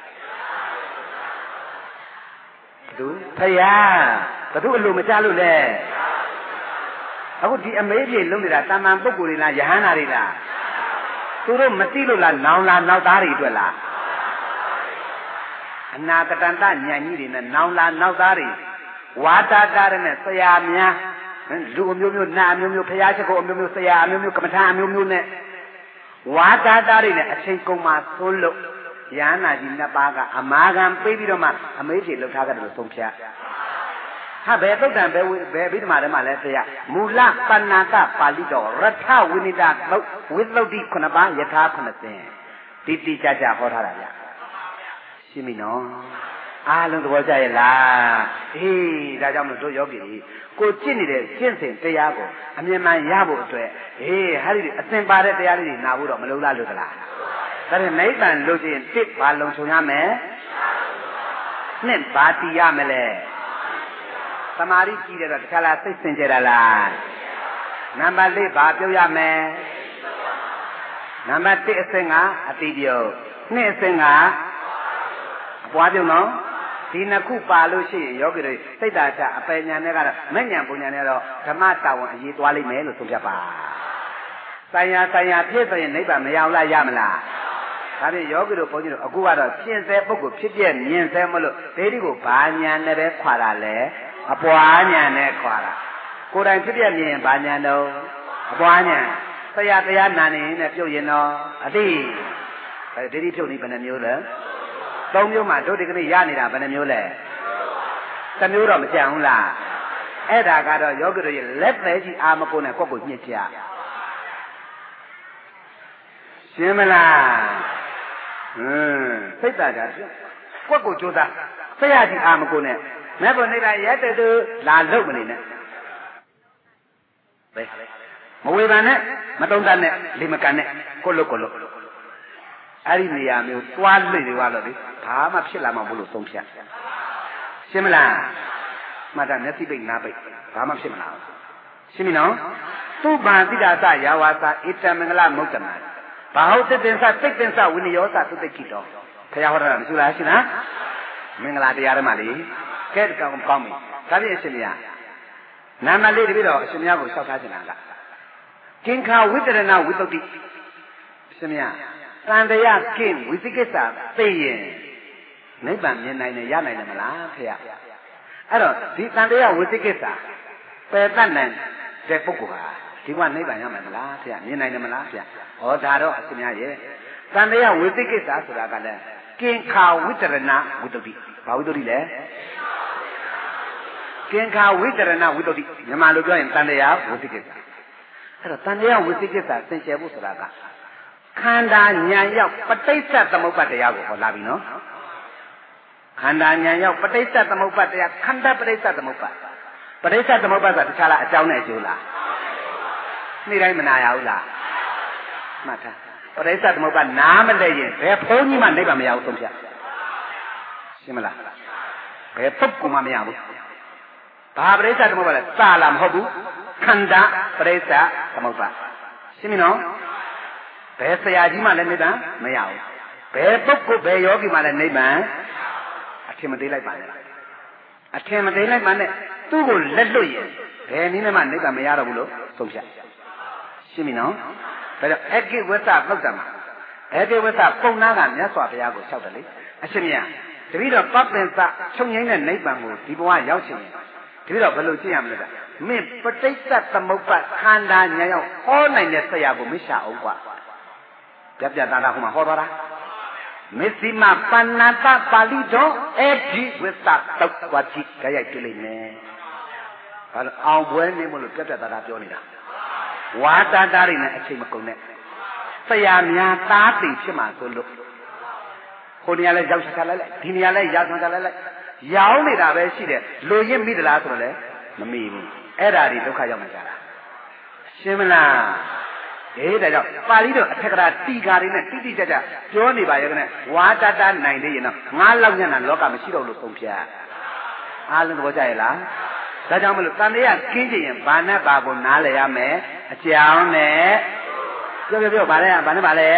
ဘသူဖယားဘသူအလိုမကြလို့လေအခုဒီအမေးပြေလုံးနေတာတာမန်ပုဂ္ဂိုလ်တွေလားယဟန္တာတွေလားသူတို့မသိလို့လားနောင်လားနောက်သားတွေအတွက်လားအနာတတန်တဉာဏ်ကြီးတွေနဲ့နောင်လားနောက်သားတွေဝါတာတာနဲ့ဆရာများလူအမျိုးမျိုးနာအမျိုးမျိုးဖရာရှိခိုးအမျိုးမျိုးဆရာအမျိုးမျိုးကမ္မထာအမျိုးမျိုးနဲ့ဝါတာတာတွေနဲ့အချိန်ကုန်မှသိုးလို့ယန္နာကြီးနှစ်ပါးကအမာခံပေးပြီးတော့မှအမေးပြေလှုပ်ထားကြတယ်လို့ဆုံးဖြတ်ဟာဘယ်သုတ်တံဘယ်ဗိဓမာထဲမှာလဲတရားမူလပဏ္ဏကပါဠိတော်ရထဝိနိဒသုတ်ဝိသုဒ္ဓိ9ပါးယထာ9ဆင်တိတိကျကျဟောထားတာဗျရှင်းပြီနော်အားလုံးသဘောကျရဲ့လားအေးဒါကြောင့်မလို့တို့ယောဂီကိုကျင့်နေတဲ့ကျင့်စဉ်တရားကိုအမြင်မှန်ရဖို့အတွက်အေးဟာဒီအစဉ်ပါတဲ့တရားလေးတွေနာဖို့တော့မလုံလားလို့သလားဒါဖြင့်နိဗ္ဗာန်လို့ချင်းတစ်ဘာလုံခြုံရမယ်နှစ်ဘာတည်ရမလဲသမာဓိကြီးတယ်တော့တခါလားစိတ်စင်ကြယ်တာလားနံပါတ်၄ဘာပြောရမယ်နံပါတ်1အဆင့်ကအတိပြုတ်2အဆင့်ကအပွားပြုတ်နော်ဒီနှစ်ခုပါလို့ရှိရင်ယောဂီတွေစိတ်ဓာတ်အပယ်ညာနဲ့ကတော့မဲ့ညာပုံညာနဲ့တော့ဓမ္မတာဝန်အရေးသွားလိမ့်မယ်လို့ဆိုပြပါဆိုင်ရာဖြစ်ဆိုရင်နိဗ္ဗာန်မရအောင်လားရမလားဒါဖြင့်ယောဂီတို့ဘုန်းကြီးတို့အခုကတော့ရှင်းသေးပုဂ္ဂိုလ်ဖြစ်ပြမြင်သေးမလို့ဒိဋ္ဌိကိုဘာညာနဲ့ပဲခွာတာလဲအပွားညာနဲ့ခွာတာကိုယ်တိုင်ဖြစ်ပြမြင်ရင်ဘာညာတော့အပွားညာတရားနာနေရင်နဲ့ပြုတ်ရင်တော့အတိဒိဋ္ဌိဖြုတ်နေဘယ်နှမျိုးလဲ၃မျိုးမှတို့ဒီကနေ့ရနေတာဘယ်နှမျိုးလဲတစ်မျိုးတော့မကြံဘူးလားအဲ့ဒါကတော့ယောဂီတို့ရဲ့လက်သေးကြီးအာမကုန်နဲ့ကိုယ့်ကိုညှစ်ကြရှင်းမလားစိတ်သာကြကိုယ့်ကိုကြိုးစားဆရာကြီးအာမကုန်နဲ့မဲ့ဘုံနေတာရက်တူလာလုတ်မနေနဲ့ဘယ်မဝေဖန်နဲ့မတုံ့တတ်နဲ့လေမကန်နဲ့ကိုလုတ်အဲ့ဒီနေရာမျိုးသွားလွင့်နေသွားတော့လေဘာမှဖြစ်လာမှာမလို့ဆုံးဖြတ်ရှင်းမလားမှတ်တာမျက်စိပိတ်နားပိတ်ဘာမှဖြစ်မလားရှင်းပြီနော်သူ့ဘာတိတာသယာဝါသဣတမင်္ဂလမုဒ္ဒမဘာဟုတ်တဲ့သင်္သစိတ်သင်္သဝိနယောသသုတိကိတောခရဟောတာမရှိလားရှင်းလားမင်္ဂလာတရားထဲမှာလေကဲကောင်းကောင်းပြီဒါပြည့်အရှင်မြတ်နာမလေးတပည့်တော်အရှင်မြတ်ကိုလျှောက်ထားချင်တာကကင်္ခာဝိတရဏဝိသုဒ္ဓိအရှင်မြတ်သံတရားကင်းဝိသိကိစ္စသိရင်နိဗ္ဗာန်မြင်နိုင်တယ်ရနိုင်တယ်မလားဖေရအဲ့တော့ဒီသံတရားဝိသိကိစ္စပယ်တတ်နိုင်တဲ့ပုဂ္ဂိုလ်ဟာဒီကနိဗ္ဗာန်ရမယ်မလားဖေရမြင်နိုင်တယ်မလားဖေရဟောဒါတော့အရှင်မြတ်ရဲ့သံတရားဝိသိကိစ္စဆိုတာကလည်းကင်္ခာဝိတရဏဝိသုဒ္ဓိဘာဝိသုဒ္ဓိလဲကင်္ခာဝိတရဏဝိသုဒ္ဓိမြန်မာလိုပြောရင်သံတရားဝိသိကိစ္စအဲ့တော့သံတရားဝိသိကိစ္စသင်ကျဲဖို့ဆိုတာကခန္ဓာဉာဏ်ရောက်ပဋိစ္စသမုပ္ပါဒတရားကိုဟောလာပြီနော်ခန္ဓာဉာဏ်ရောက်ပဋိစ္စသမုပ္ပါဒတရားခန္ဓာပဋိစ္စသမုပ္ပါပဋိစ္စသမုပ္ပါဆိုတာတခြားလားအကြောင်းနဲ့အကျိုးလားနေ့တိုင်းမနာရဘူးလားမှတ်ထားပဋိစ္စသမုပ္ပါနားမလဲရင်ဘယ်ဘုန်းကြီးမှနိဗ္ဗာန်မရဘူးဆုံးဖြတ်ရှင်းမလားဘယ်ပုဂ္ဂိုလ်မှမရဘူးဘာပဋိစ္စသမုပ္ပါလဲစာလားမဟုတ်ဘူးခန္ဓာပဋိစ္စသမုပ္ပါရှင်းပြီနော်ဘယ်ဆရာကြီးမှလည်းနိဗ္ဗာန်မရဘူးဘယ်ပုဂ္ဂိုလ်ဘယ်ယောဂီမှလည်းနိဗ္ဗာန်အထင်မသေးလိုက်ပါနဲ့အထင်မသေးလိုက်ပါနဲ့သူ့ကိုလက်လွတ်ရင်ဘယ်နည်းနဲ့မှနိဗ္ဗာန်မရတော့ဘူးလို့ဆုံးဖြတ်ရှင်းပြီနော်ဒါကြောင့်အကိဝတ္တသုတ်တမှာအကိဝတ္တပုံနာကမြတ်စွာဘုရားကိုလျှောက်တယ်လေအရှင်မြတ်တပည့်တော်ပပ္ပင်စချုပ်ငိမ့်တဲ့နိဗ္ဗာန်ကိုဒီဘဝရောက်ချင်တယ်တပည့်တော်ဘယ်လိုကြည့်ရမလဲမင်းပဋိစ္စသမုပ္ပါခန္ဓာဉာဏ်ရောက်ဟောနိုင်တဲ့ဆရာကိုမရှာအောင်ကွာပြပြတာတာဟိုမှာဟောသွားတာမစ္စည်းမပဏ္ဏတပါဠိတော်အဲ့ဒီဝိသတုတ်ဝါတိကြရိုက်တွေ့လိမ့်မယ်ဘာလို့အောင်ပွဲနေမလို့ပြပြတာတာပြောနေတာဝါတာတာတွေနဲ့အချိန်မကုန်နဲ့ဆရာများသားသိဖြစ်မှာဆိုလို့ဟိုနေရာလဲရောက်ချလိုက်လိုက်ဒီနေရာလဲရောက်ချလိုက်လိုက်ရောင်းနေတာပဲရှိတယ်လူရင့်မိသလားဆိုတော့လေမမိဘူးအဲ့ဒါတွေဒုက္ခရောက်နေကြတာရှင်းမလားဒါကြောင့်ပါဠိတော်အထက်ကရာတီဃာတွေနဲ့တိတိကျကျပြောနေပါရဲ့ကနေဝါတတနိုင်သေးရင်တော့ငါးလောက်ညံ့တာလောကမရှိတော့လို့သုံးဖြတ်အားလုံးသဘောကျရဲ့လားဒါကြောင့်မလို့တန်တရားကင်းကြရင်ဘာနဲ့ဘာကိုနားလည်ရမယ်အကြောင်းနဲ့ပြောဘာလဲဘာနဲ့ဘာလဲ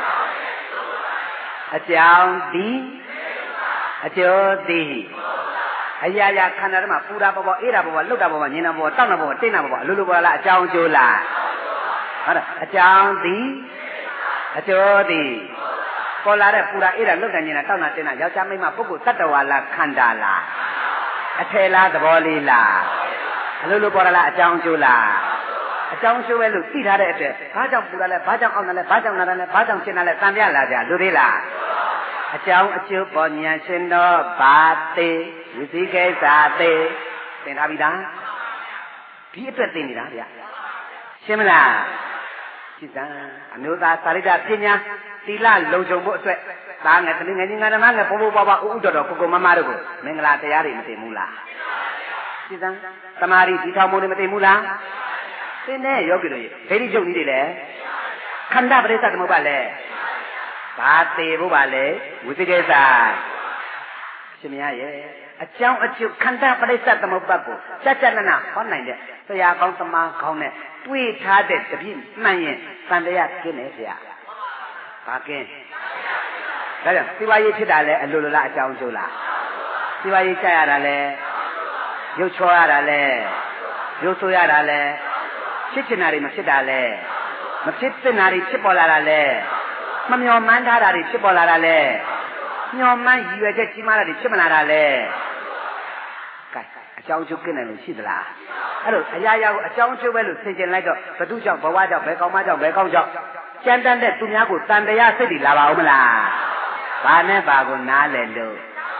အကြောင်းဒီအကျိုးဒီအရာရာခန္ဓာထဲမှာပူတာပေါ်ပေါ်အေးတာပေါ်ပေါ်လှုပ်တာပေါ်ပေါ်ညင်တာပေါ်ပေါ်တောက်တာပေါ်ပေါ်တိတ်တာပေါ်ပေါ်အလိုလိုပေါ်လားအကြောင်းကျိုးလားဟုတ်တယ်အကြောင်းသည်အကျိုးသည်ပေါ်လာတဲ့ပူတာအေးတာလှုပ်တာညင်တာတောက်တာတင်းတာယောက်ျားမိန်းမပုဂ္ဂိုလ်တ attva လားခန္ဓာလားအထယ်လားသဘောလေးလားအလိုလိုပေါ်လာလားအကြောင်းကျိုးလားအကြောင်းကျိုးပဲလို့သိထားတဲ့အတွက်ဘာကြောင့်ပူတာလဲဘာကြောင့်အောင့်တာလဲဘာကြောင့်နာတာလဲဘာကြောင့်ရှင်းတာလဲတန်ပြလာကြလူသေးလားအကြောင်းအကျိုးပေါ်ဉာဏ်ရှင်တော်ဘာသေးဝိသိကိစ္စသေးသင်ထားပြီလားဒီအတွက်သင်နေတာဗျာရှင်းမလားရှင်းစမ်းအမျိုးသားသာရိတ္တပညာသီလလုံခြုံဖို့အတွက်သားငယ်သမီးငယ်ကြီးငါဓမ္မငယ်ဘိုးဘိုးဘွားဘွားဥဥတော်တော်ကိုကိုမမတို့ကိုမင်္ဂလာတရားတွေမသိဘူးလားရှင်းစမ်းသမာဓိဒီထောင်မှုတွေမသိဘူးလားသင်တဲ့ယောဂီတို့ဒိဋ္ဌိချုပ်ကြီးတွေလည်းခန္ဓာပရိစ္ဆသမုပ္ပါလဲဘာသေးဖို့ပါလဲဝိသိကိစ္စရှင်မရဲ့အကြောင်းအကျိုးခန္ဓာပရိစ္ဆသမုပ္ပါကိုစัจ jana ဟောနိုင်တဲ့ဆရာကောင်းသမားကောင်းနဲ့တွေးထားတဲ့တပြည့်မှန်ရင်သံတရားကျင်းတယ်ဆရာဘာကင်းဒါကြောင့်စီဝါရေးဖြစ်တာလဲအလိုလိုလားအကြောင်းအကျိုးလားစီဝါရေးကြရတာလဲရုပ်ချောရတာလဲရုပ်ဆိုရတာလဲဖြစ်ချင်တာတွေမဖြစ်တာလဲမဖြစ်သင့်တာတွေဖြစ်ပေါ်လာတာလဲမမျှော်မှန်းထားတာတွေဖြစ်ပေါ်လာတာလဲမျှော်မှန်းရည်ရွယ်ချက်ကြီးမားတာတွေဖြစ်မလာတာလဲကဲအကြောင်းအကျိုးကင်းတယ်လို့ရှိသလားအဲ့လိုအရာရာကိုအကြောင်းအကျိုးပဲလို့သင်ကျင်လိုက်တော့ဘသူကြောင့်ဘဝကြောင့်ဘယ်ကောင်းမကြောင့်ဘယ်ကောင်းကြောင့်ကြမ်းတမ်းတဲ့သူများကိုတန်တရားစိတ်တွေလာပါဦးမလားဘာနဲ့ဘာကိုနားလဲလို့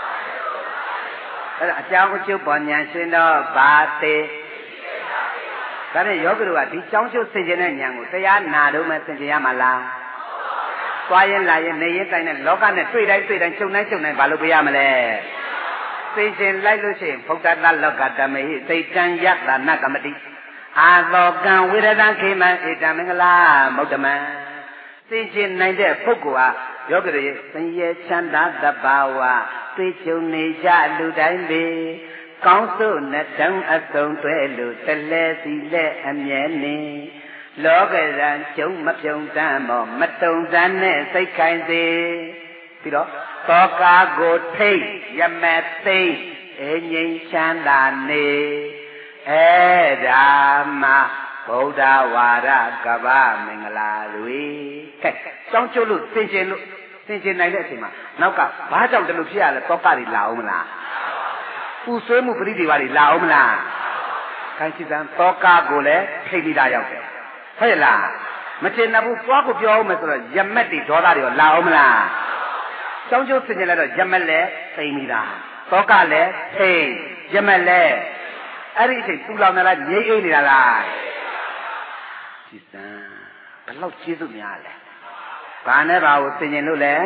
အဲ့ဒါအကြောင်းအကျိုးပေါ်ဉာဏ်ရှင်တော့ဘာသေးဒါနဲ့ယောဂီတို့ကဒီကြောင်းကျိုးသင်ကျင်တဲ့ဉာဏ်ကိုတရားနာတော့မှသင်ကျင်ရမှာလားသွားရင်လာရင်နေရင်တိုင်းနဲ့လောကနဲ့တွေ့တိုင်းကြုံတိုင်းဘာလို့ပြရမလဲသိခြင်းလိုက်လို့ရှိရင်ဗုဒ္ဓတလောကဓမ္မေသိတံယတနာကမတိအာသောကံဝိရဒံခေမံဧတံမင်္ဂလာမௌတမံသိခြင်းနိုင်တဲ့ပုဂ္ဂိုလ်ဟာယောဂီတွေဆင်းရဲချမ်းသာတဘာဝသိကြုံနေကြလူတိုင်းပေကောင်းစုနဲ့တန်းအစုံတွဲလို့တလဲစီလဲအမြဲနေလောကရန်ကျုံမပြုံတမ်းမောမတုံတမ်းနဲ့စိတ်ခိုင်စေပြီးတော့သောကာကိုထိတ်ရမသိအငြိမ်းချမ်းသာနေအဲ့ဒါမှဗုဒ္ဓဝါဒကဗ္ဗမင်္ဂလာတွေကဲစောင်းကျုပ်လို့သင်ကျင်နိုင်တဲ့အချိန်မှာနောက်ကဘာကြောင့်တလို့ဖြစ်ရလဲသောကတွေလာအောင်မလားပူဆွေးမှုပရိဒီဝါတွေလာအောင်မလားခိုင်းစီစံသောကကိုလည်းထိတ်ပြီးသားရောက်တယ်ဟုတ်လားမချင်တဲ့ဘူးသွားကိုပြောအောင်မယ်ဆိုတော့ယမက်တွေဒေါသတွေရောလာအောင်မလားစောင်းကျုပ်သင်ကျင်လိုက်တော့ယမက်လည်းသိပြီးသားသောကလည်းထိတ်ယမက်လည်းအဲ့ဒီအချိန်ပူလောင်နေလားငြိမ့်အိမ်နေတာလားစီစံဘယ်လောက်ကျေးဇူးများလဲဘာနဲ့ဘာကိုသင်ကျင်လို့လဲ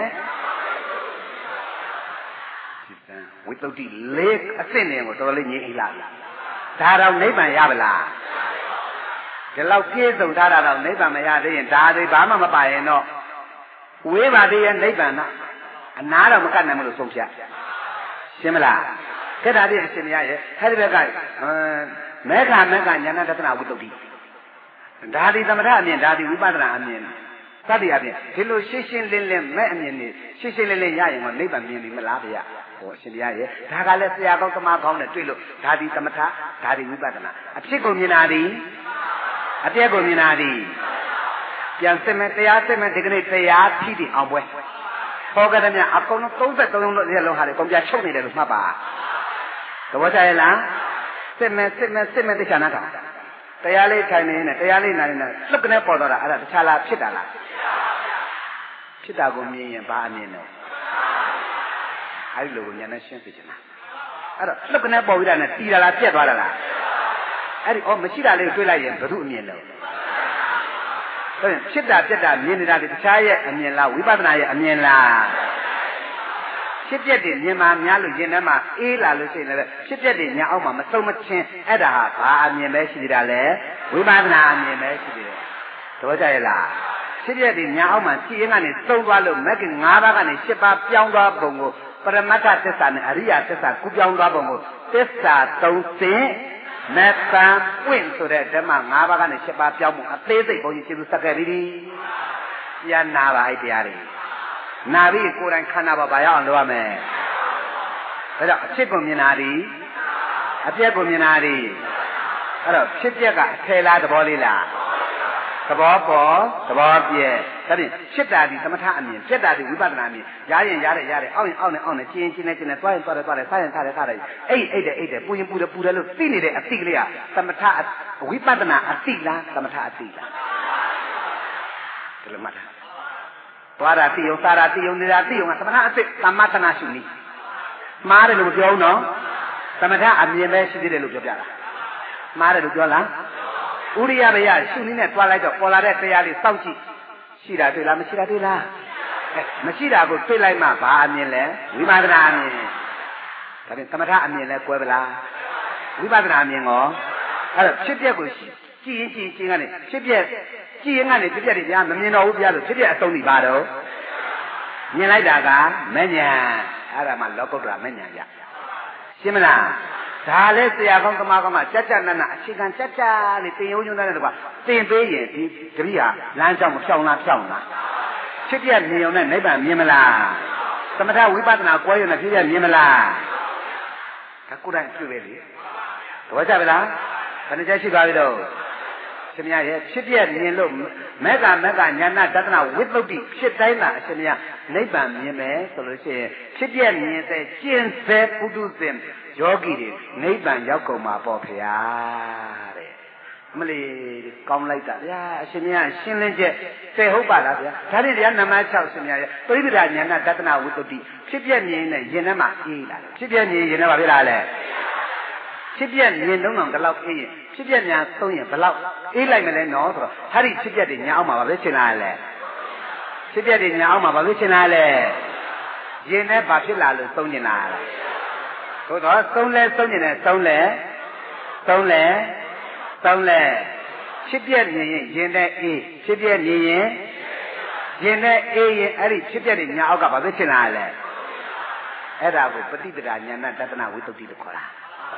စီစံဝိသုဒ္ဓိလေးအစ်စ်နေကိုတော်တော်လေးငြိမ့်အိမ်လာပြီဒါတော့နိဗ္ဗာန်ရပါလားဒီလောက်ပြည့်စုံထားတာတော့နိဗ္ဗာန်မရသေးရင်ဒါတွေဘာမှမပါရင်တော့ဝေးပါသေးရဲ့နိဗ္ဗာန်ကအနာတော့မကတ်နိုင်ဘူးလို့ဆုံးဖြတ်ရှင်းမလားကဲဒါပြည့်အရှင်မရရဲ့အဲ့ဒီဘက်ကမေဃညာဏတသနာဝိသုဒ္ဓိဒါဒီသမထအမြင်ဒါဒီဝိပဿနာအမြင်သတ္တိအမြင်ဒီလိုရှင်းရှင်းလင်းလင်းမဲ့အမြင်နေရှင်းရှင်းလင်းလင်းရရင်တော့နိဗ္ဗာန်မြင်ပြီမလားဗျာဟောအရှင်တရားရဲ့ဒါကလည်းဆရာကောင်းသမားကောင်းနဲ့တွေ့လို့ဒါဒီသမထဒါဒီဝိပဿနာအဖြစ်ကိုမြင်တာဒီအပြည့်ကိုမြင်တာဒီပြန်စစ်မဲ့တရားစစ်မဲ့ဒီကနေ့တရားထိတိအောင်ပွဲဟောကြတယ်များအကုန်လုံး33လုံးလို့ဒီလုံးဟာလေကုန်ပြချုပ်နေတယ်လို့မှတ်ပါသဘောကျရဲ့လားစစ်မဲ့တခြားနာကတရားလေးထိုင်နေနဲ့တရားလေးနာနေနဲ့လှုပ်ကနေပေါ်တော့တာအဲ့ဒါတခြားလားဖြစ်တာလားဖြစ်တာကိုမြင်ရင်ဘာအမြင်လဲအဲ့ဒီလိုကိုဉာဏ်နဲ့ရှင်းသိချင်တာအဲ့တော့လှုပ်ကနေပေါ်ပြီးတာနဲ့တီးတာလားပြက်သွားတာလားအဲ့ဒီမရှိတာလေးကိုတွေးလိုက်ရင်ဘယ်သူအမြင်လဲဆိုရင်ဖြစ်တာပြက်တာမြင်နေတာဒီတခြားရဲ့အမြင်လားဝိပဿနာရဲ့အမြင်လားဖြစ်ပြက်တွေမြင်မှများလို့ရင်ထဲမှာအေးလာလို့ရှိရင်လည်းဖြစ်ပြက်တွေညာအောက်မှာမဆုံးမချင်းအဲ့ဒါဟာဘာအမြင်ပဲရှိသေးတာလဲဝိပဿနာအမြင်ပဲရှိသေးတယ်သဘောကျရဲ့လားဖြစ်ပြက်တွေညာအောက်မှာကြည်ရင်ကနေသုံးသွားလို့မဂ္ဂင်၅ပါးကနေ၈ပါးပြောင်းသွားပုံကိုပရမတ္ထသစ္စာနဲ့အရိယသစ္စာကူပြောင်းသွားပုံကိုသစ္စာ၃ဆင့်မေတ္တာပွင့်ဆိုတဲ့ဓမ္မ၅ပါးကနေ၈ပါးပြောင်းမှုအသေးစိတ်ဘုန်းကြီးကျေးဇူးဆက်ခဲ့ပြီပြန်နာပါအဲ့တရားတွေနာပြီးကိုယ်တိုင်ခန္ဓာပေါ်ပါရအောင်လုပ်ရမယ်ဒါကြောင့်အဖြစ်ကိုမြင်တာဒီအပြက်ကိုမြင်တာဒီအဲ့တော့ဖြစ်ပျက်ကအထယ်လားသဘောလေးလားသဘောပေါ်သဘောပြည့်ဒါဖြင့်ဖြစ်တာဒီသမထအမြင်ဖြစ်တာဒီဝိပဿနာအမြင်ရရင်ရတယ်အောက်ရင်အောက်နဲ့ကျင်းနဲ့သွားရင်သွားတယ်စားရင်ထားတယ်အိတ်တယ်ပူရင်ပူတယ်လို့သိနေတဲ့အသိကလေးကသမထဝိပဿနာအသိလားသမထအသိလားဒီလိုမှတ်တာသွားတာသိုံစားတာသိုံနေတာသိုံကသမထအသိသမထနာရှုနည်းမှားတယ်လို့မပြောဘူးနော်သမထအမြင်ပဲရှိသေးတယ်လို့ပြောပြတာမှားတယ်လို့ပြောလားဥရိယဘယရှုနည်းနဲ့တွားလိုက်တော့ပေါ်လာတဲ့တရားလေးစောင့်ကြည့်ရှိတာတွေ့လားမရှိတာတွေ့လားမရှိတာကိုတွေ့လိုက်မှဘာအမြင်လဲဝိပဿနာအမြင်ဒါဖြင့်သမထအမြင်လဲကွဲပလားဝိပဿနာအမြင်ရောအဲ့တော့ဖြစ်ပျက်ကိုကြည့်ရင်ကနေဖြစ်ပျက်ကြည့်ရင်ကနေဖြစ်ပျက်တွေဗျာမမြင်တော့ဘူးဗျာလို့ဖြစ်ပျက်အဆုံးတွေပါတော့မြင်လိုက်တာကမဉ္ဇဉ်အဲ့ဒါမှလောကုတ္တရာမဉ္ဇဉ်ရရှင်းမလားဒါလည်းဆရာကောင်းသမားကောင်းကကြက်နက်အခြေခံကြက်လေးတင်ယုံတဲ့တော့ကတင်ပေးရင်ဒီတပည့်ဟာလမ်းကြောင်းမဖြောင်းလားဖြစ်ပြမြင်ုံနဲ့နိဗ္ဗာန်မြင်မလားသမထဝိပဿနာကွဲရုံနဲ့ဖြစ်ပြမြင်မလားဒါကိုယ်တိုင်တွေ့ပဲလေသဘောကျပါလားဘယ်နှချက်ရှိပါပြီတော့ရှင်မရဲ့ဖြစ်ပြမြင်လို့မေဃညာဏတသနာဝိသုဒ္ဓိဖြစ်တိုင်းသာအရှင်မနိဗ္ဗာန်မြင်မယ်ဆိုလို့ရှိရင်ဖြစ်ပြမြင်တဲ့ကျင့်စေပုထုဇဉ်ယောဂီတွေနိဗ္ဗာန်ရောက်ကုန်မှာပေါ့ဗျာတဲ့မလီကောင်းလိုက်တာဗျာအရှင်မြတ်ရှင်းလင်းချက်သိဟုတ်ပါလားဗျာဒါတွေတရားနံပါတ်6ရှင်မြတ်ရဲ့ပရိပဒညာဏတသနာဝိသုဒ္ဓိဖြစ်ပြမြင်နဲ့ရင်ထဲမှာအေးလာတယ်ဖြစ်ပြမြင်ရင်ထဲမှာဖြစ်လာလဲဖြစ်ပြမြင်တော့ဒီလောက်အေးရင်ဖြစ်ပြများသုံးရင်ဘယ်လောက်အေးလိုက်မလဲနော်ဆိုတော့ဟာဒီဖြစ်ပြတွေညာအောင်မှာပဲရှင်းလာလဲဖြစ်ပြတွေညာအောင်မှာပဲရှင်းလာလဲရင်ထဲဘာဖြစ်လာလို့သုံးနေတာလဲသို့တော့သုံးနေတယ်သုံးလဲဖြစ်ပြမြင်ရင်ရင်ထဲအေးဖြစ်ပြမြင်ရင်ရင်ထဲအေးရင်အဲ့ဒီဖြစ်ပြတွေညာအောက်ကဘာပဲရှင်းလာလဲအဲ့ဒါကိုပฏิပဒါညာဏတသနာဝိသုဒ္ဓိလို့ခေါ်တာ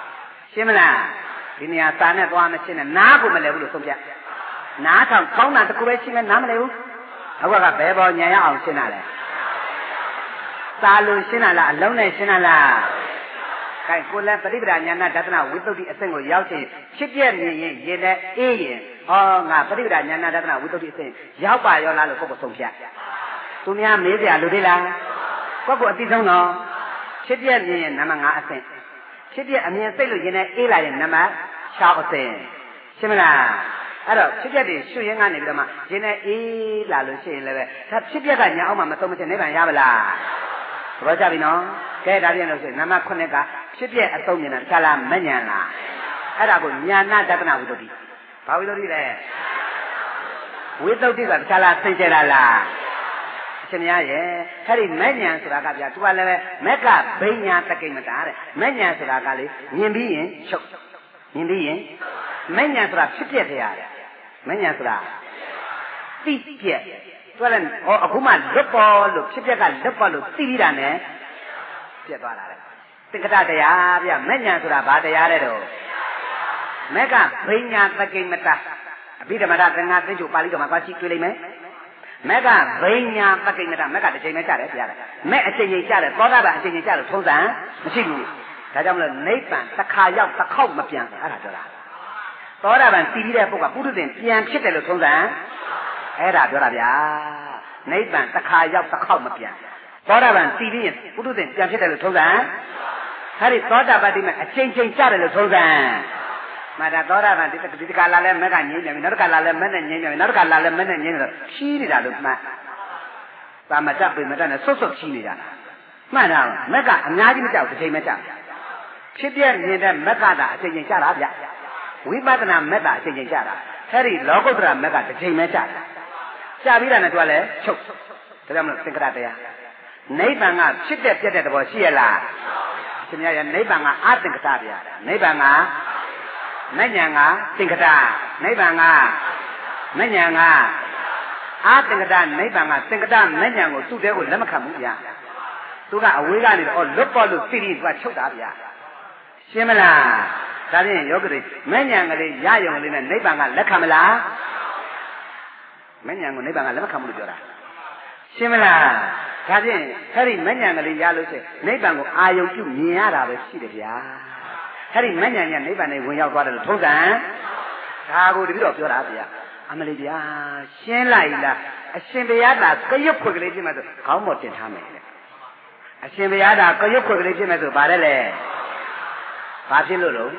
ရှင်းမလားဒီနေရာစာနဲ့သွားမရှင်းနဲ့နားကိုမလဲဘူးလို့ဆုံးဖြတ်နားထောင်ကောင်းတာတကူပဲရှင်းမယ်နားမလဲဘူးအခုကဘယ်ပေါ်ညံရအောင်ရှင်းတာလဲစာလို့ရှင်းတာလားအလုံးနဲ့ရှင်းတာလားခိုင်ကိုလည်းပฏิပဒါညာနာဒသနာဝိသုဒ္ဓိအဆင့်ကိုရောက်ချင်းဖြစ်ပြမြင်ရင်ရေနဲ့အေးရင်ဟောငါပฏิပဒါညာနာဒသနာဝိသုဒ္ဓိအဆင့်ရောက်ပါရောလားလို့ကိုယ့်ကိုဆုံးဖြတ်သူများမေးကြလို့သေးလားကိုယ့်ကိုအတိဆုံးတော့ဖြစ်ပြမြင်ရင်နံပါတ်5အဆင့်ဖြစ်ပြအမြင်စိတ်လို့ရင်နဲ့အေးလာရင်နံပါတ်6အဆင့်ရှင်းမလားအဲ့တော့ဖြစ်ပြတွေရွှေရင်ကနေပြီးတော့မှရင်နဲ့အေးလာလို့ရှိရင်လည်းပဲဒါဖြစ်ပြကညာအောင်မှမသုံးမချက်နိဗ္ဗာန်ရပါလားသဘောကျပြီနော်ကဲဒါပြန်လို့ရှိရင်နံပါတ်9ကဖြစ်ပြအသုံးမြင်တာဆလာမဉဏ်လားအဲ့ဒါကိုညာနာတက္ကနာဝိသုဒ္ဓိဘာဝိသုဒ္ဓိလဲဝိသုဒ္ဓိကဆလာစင်ကြယ်လားအရှင်များရဲ့အဲ့ဒီမဉဏ်ဆိုတာကဗျာသူကလည်းပဲမက်ကဘိညာတကိမတာတဲ့မဉဏ်ဆိုတာကလေမြင်ပြီးရင်ချုပ်မြင်ပြီးရင်မဉဏ်ဆိုတာဖြစ်ပြတရားတဲ့မဉဏ်ဆိုတာသိပြသူကလည်းဟောအခုမှလွတ်ပေါ်လို့ဖြစ်ပြကလွတ်ပေါ်လို့သိပြီးတာနဲ့ပြတ်သွားတာတဲ့သင်္ကတတရားဗျမဉဏ်ဆိုတာဘာတရားတဲ့တော့မက်ကဘိညာတကိမတာအဘိဓမ္မာသင်္ဃာသင်္ကြုပါဠိတော်မှာသွားကြည့်တွေ့လိမ့်မယ်မက်ကဘိညာတကိမတာမက်ကတစ်ချိန်ပဲကြားတယ်ဗျာမက်အချိန်ချင်းကြားတယ်သောတာပန်အချိန်ချင်းကြားလို့ထုံးစံမရှိဘူးဒါကြောင့်မလို့နိဗ္ဗာန်တစ်ခါရောက်တစ်ခေါက်မပြန်အဲ့ဒါပြောတာသောတာပန်တည်ပြီးတဲ့ပုဂ္ဂိုလ်ကပုထုဇဉ်ပြန်ဖြစ်တယ်လို့ထုံးစံအဲ့ဒါပြောတာဗျာနိဗ္ဗာန်တစ်ခါရောက်တစ်ခေါက်မပြန်သောတာပန်တည်ပြီးရင်ပုထုဇဉ်ပြန်ဖြစ်တယ်လို့ထုံးစံအဲ့ဒီသောတာပန်ဒီမှာအချိန်ချင်းကြားတယ်လို့ထုံးစံမှာဒါသောတာပန်ဒီကလာလဲမက်ကငြိမ်းပြန်ပြီနောက်တစ်ခါလာလဲမက်နဲ့ငြိမ်းပြန်ပြီနောက်တစ်ခါလာလဲမက်နဲ့ငြိမ်းတယ်ဖြီးနေတာလို့မှတ်သာမတတ်ပေမတတ်နဲ့ဆွတ်ဆွတ်ဖြီးနေတာမှန်တာမက်ကအများကြီးမကြောက်တစ်ချိန်မကြောက်ဖြစ်ပြမြင်တဲ့မက်ကတာအချိန်ချင်းကြားတာဗျဝိပဿနာမက်တာအချိန်ချင်းကြားတာအဲ့ဒီလောကုတ္တရာမက်ကတစ်ချိန်ပဲကြားတာကြားပြီးတာနဲ့သူကလည်းချုပ်ဒါကြောင့်မလို့သင်္ကတတရားနိဗ္ဗာန်ကဖြစ်တဲ့ပြတ်တဲ့သဘောရှိရလားရှင်များရဲ့နိဗ္ဗာန်ကအသင်္ကတဗျာနိဗ္ဗာန်ကမဉ္ဇဏ်ကသင်္ကတနိဗ္ဗာန်ကမဉ္ဇဏ်ကအသင်္ကတနိဗ္ဗာန်ကသင်္ကတမဉ္ဇဏ်ကိုသူ့တဲကိုလက်မခံဘူးဗျာသူကအဝေးကနေတော့လွတ်ပေါ်လို့သိပြီးသူကချုပ်တာဗျာရှင်းမလားဒါဖြင့်ယောဂီမဉ္ဇဏ်ကလေးရယုံလေးနဲ့နိဗ္ဗာန်ကလက်ခံမလားမဉ္ဇဏ်ကိုနိဗ္ဗာန်ကလက်မခံဘူးလို့ပြောတာရှင်းမလားဒါဖြင့်အဲ့ဒီမဉ္ဇဏ်ကလေးရလို့ရှိရင်နိဗ္ဗာန်ကိုအာယုံပြုမြင်ရတာပဲရှိတယ်ဗျာအဲ့ဒီမဉ္ဇဏ်ကနိဗ္ဗာန်နဲ့ဝင်ရောက်သွားတယ်လို့ထုံးစံဒါကိုတပည့်တော်ပြောတာဗျာအမလေးဗျာရှင်းလိုက်လားအရှင်ဘုရားသာကရွတ်ခွက်ကလေးဖြစ်မဲ့ဆိုခေါင်းပေါ်တင်ထားမယ်တဲ့အရှင်ဘုရားသာကရွတ်ခွက်ကလေးဖြစ်မဲ့ဆိုဗါတယ်လေဘာဖြစ်လို့လို့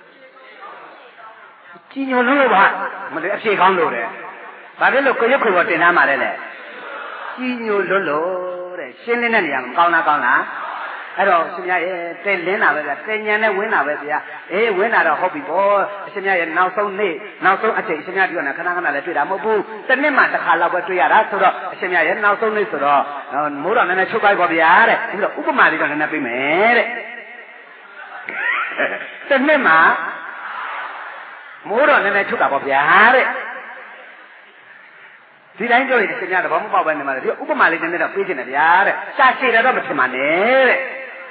ကြည်ညိုလို့ပါမလေးအဖြေကောင်းလို့တဲ့ဘာဖြစ်လို့ကရွတ်ခွက်ပေါ်တင်ထားမှာလဲလေကြည်ညိုလို့တဲ့ရှင်းလင်းတဲ့နေရာမှာကောင်းလားအဲ့တော့ရှင်များရဲ့တဲလင်းတာပဲဗျာတဲညံနဲ့ဝင်းတာပဲဗျာအေးဝင်းတာတော့ဟုတ်ပြီပေါ့အရှင်များရဲ့နောက်ဆုံးနေ့နောက်ဆုံးအချိန်အရှင်များပြောနေတာခဏခဏလည်းတွေ့တာမဟုတ်ဘူးတစ်နှစ်မှတစ်ခါလောက်ပဲတွေ့ရတာဆိုတော့အရှင်များရဲ့နောက်ဆုံးနေ့ဆိုတော့မိုးတော်နည်းနည်းချုပ်ကြိုက်ပါဗျာတဲ့ပြီးတော့ဥပမာလေးတော့နည်းနည်းပြမယ်တဲ့တစ်နှစ်မှမိုးတော်နည်းနည်းချုပ်တာပေါ့ဗျာတဲ့ဒီတိုင်းပြောရင်ရှင်များတော့ဘာမှမပေါက်ပဲနေမှာလေဒီဥပမာလေးနည်းနည်းတော့ပေးချင်တယ်ဗျာတဲ့ရှာရှည်တယ်တော့မထင်ပါနဲ့တဲ့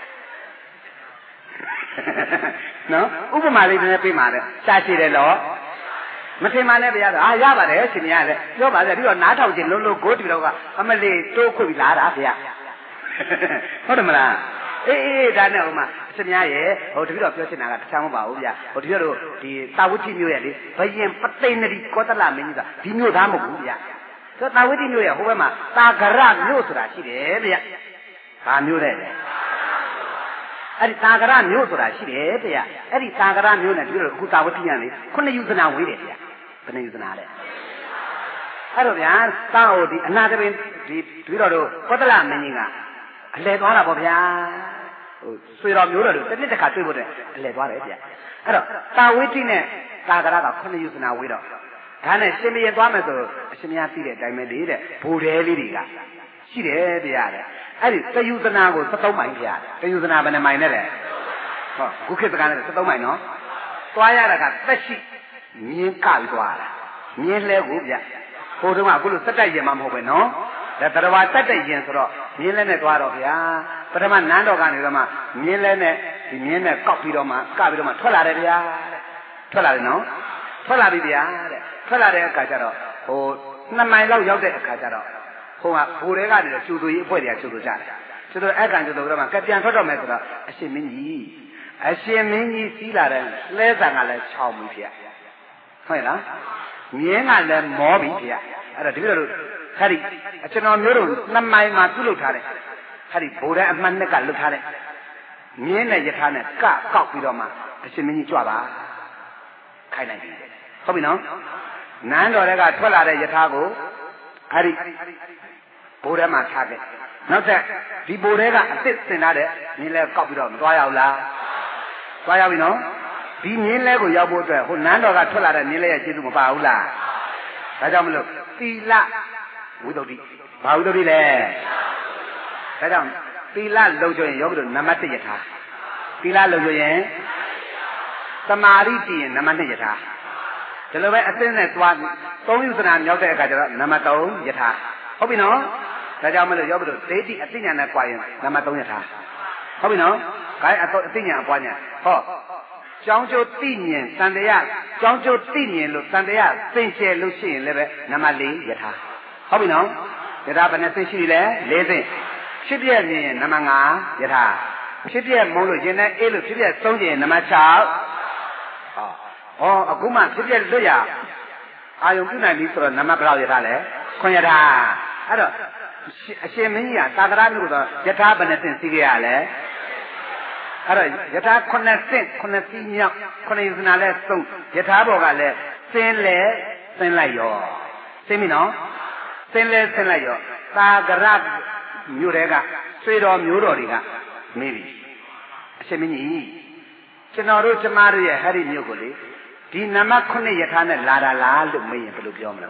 နော်ဥပမာလေးနည်းနည်းပေးပါတဲ့ရှာရှည်တယ်တော့မထင်ပါနဲ့ဗျာအာရပါတယ်ရှင်များလည်းပြောပါစေပြီးတော့နားထောင်ခြင်းလုံးလုံးကိုတပြီတော့ကအမလေးတိုးခွေပြီးလာတာဗျာဟုတ်တယ်မလားအေးဒါနဲ့ဟိုမှာရှင်များရဲ့ဟိုတပြီတော့ပြောချင်တာကတခြားမပါဘူးဗျာဟိုတပြီတော့ဒီတာဝတိမျိုးရဲ့လေဘယင်ပသိဏတိကောသလမင်းကြီးကဒီမျိုးသားမဟုတ်ဘူးဗျာသာဝတိမျိုးရဲ့ဟိုဘက်မှာသာဂရမျိုးဆိုတာရှိတယ်ဗျ။ဘာမျိုးလဲ။အဲ့ဒီသာဂရမျိုးဆိုတာရှိတယ်ဗျ။အဲ့ဒီသာဂရမျိုးနဲ့ပြောလို့အခုသာဝတိရလေ9ယူဇနာဝေးတယ်ဗျ။ဘယ်နှယူဇနာလဲ။အဲ့တော့ဗျာသာဟိုဒီအနာတပင်ဒီပြီးတော့ကောသလမင်းကြီးကအလဲသွားတာပေါ့ဗျာ။ဟိုဆွေတော်မျိုးတော်တို့တစ်နှစ်တစ်ခါတွေ့ဖို့တဲ့အလဲသွားတယ်ဗျ။အဲ့တော့သာဝတိနဲ့သာဂရက9ယူဇနာဝေးတော့ဒါနဲ့ရှင်မရင်သွားမယ်ဆိုအရှင်များသိတဲ့အတိုင်းပဲလေတဲ့ဘူတဲလေးတွေကရှိတယ်ဗျာတဲ့အဲ့ဒီတယုသနာကို73မိုင်ဗျာတယုသနာဘယ်နှမိုင်နဲ့လဲဟောခုခေတ်ကလည်း73မိုင်နော်သွားရတာကသက်ရှိမြင်းကပြီးသွားတာမြင်းလဲကိုဗျဟိုတုန်းကအခုလိုစက်တိုက်ရင်မှမဟုတ်ပဲနော်ဒါတရဝါစက်တိုက်ရင်ဆိုတော့မြင်းလဲနဲ့သွားတော့ဗျာပထမနန်းတော်ကနေတော့မှမြင်းလဲနဲ့ဒီမြင်းနဲ့ကောက်ပြီးတော့မှကပြီးတော့မှထွက်လာတယ်ဗျာတဲ့ထွက်လာတယ်နော်ထွက်လာပြီဗျာတဲ့ထွက်လာတဲ့အခါကျတော့ဟို2 မိုင်လောက်ရောက်တဲ့အခါကျတော့ဟိုကဘိုးတွေကလည်းကျူတူကြီးအဖွဲ့တွေကကျူတူကြတယ်ကျူတူအဲ့ကန်ကျူတူတော့မှကပြန်ထွက်တော့မယ်ဆိုတော့အရှင်မင်းကြီးစီးလာတဲ့လဲဆန်ကလည်းချောင်းပြီဗျာဟုတ်လားမြင်းကလည်းမောပြီဗျာအဲ့တော့ဒီလိုခရီးကျွန်တော်မျိုးတို့2 မိုင်မှာပြုတ်လုပ်ထားတယ်ခရီးဘိုးတဲ့အမှန်နဲ့ကလွတ်ထားတယ်မြင်းနဲ့ယထာနဲ့ကောက်ပြီးတော့မှအရှင်မင်းကြီးကြွပါခိုင်းလိုက်ပြီဟုတ်ပြီနော်နန်းတော်တွေကထွက်လာတဲ့ယထာကိုအဲ့ဒီဘိုးထဲမှာထားခဲ့နောက်ထပ်ဒီဘိုးထဲကအစ်စ်စင်ထားတဲ့မြင်းလဲကောက်ပြီးတော့မသွားရဘူးလားသွားရပြီနော်ဒီမြင်းလဲကိုရောက်ဖို့အတွက်ဟိုနန်းတော်ကထွက်လာတဲ့မြင်းလဲရဲ့ကျေးဇူးမပါဘူးလားဒါကြောင့်မလို့သီလဝိသုဒ္ဓိဘာဝိသုဒ္ဓိလဲဒါကြောင့်သီလလုံကျွရင်ယောဂီတို့နံပါတ်1ယထာသီလလုံကျွရင်သမာဓိတည်ရင်နံပါတ်2ယထာဒီလိုပဲအသင်းနဲ့သွား3ယူသနာမြောက်တဲ့အခါကျတော့နံပါတ်3ယထာဟုတ်ပြီနော်ဒါကြောင့်မလို့ယောဂီတို့ဒိဋ္ဌိအသိဉာဏ်နဲ့ကြွားရင်နံပါတ်3ယထာဟုတ်ပြီနော်ခိုင်းအသိဉာဏ်အပွားဉာဏ်ဟောကျောင်းကျိုးသိမြင်တန်တရားကျောင်းကျိုးသိမြင်လို့တန်တရားသိကျဲလို့ရှိရင်လည်းပဲနံပါတ်4ယထာဟုတ်ပြီနော်ယထာဘယ်နှသိရှိလဲ4သိဖြစ်ပြမြင်ရင်နံပါတ်5ယထာဖြစ်ပြမုန်းလို့ရင်နဲ့အေးလို့ဖြစ်ပြသုံးကျင်နံပါတ်6ဟောအခုမှဖြစ်ပြလွတ်ရအာယုံပြုနိုင်ပြီဆိုတော့နံပါတ်ဘယ်လောက်ယထာလဲ9ယထာအဲ့တော့အရှင်မင်းကြီးကသာသနာ့လို့ဆိုယထာဘယ်နှသိခဲ့ရလဲအဲ့တော့ယထာ9ဆင့်9စီးမြောက်9ယူဇနာလဲသုံးယထာဘောကလည်းစင်းလဲစင်းလိုက်ရောသိပြီနော်စင်းလဲစင်းလိုက်ရောသာကရမြို့တွေကဆွေတော်မျိုးတော်တွေကမေးပြီအရှင်မင်းကြီးကျွန်တော်တို့ကျမတို့ရဲ့ဟဲ့ဒီမြို့ကိုလေဒီနံပါတ်9ယထာနဲ့လာတာလားလို့မေးရင်ဘယ်လိုပြောမလဲ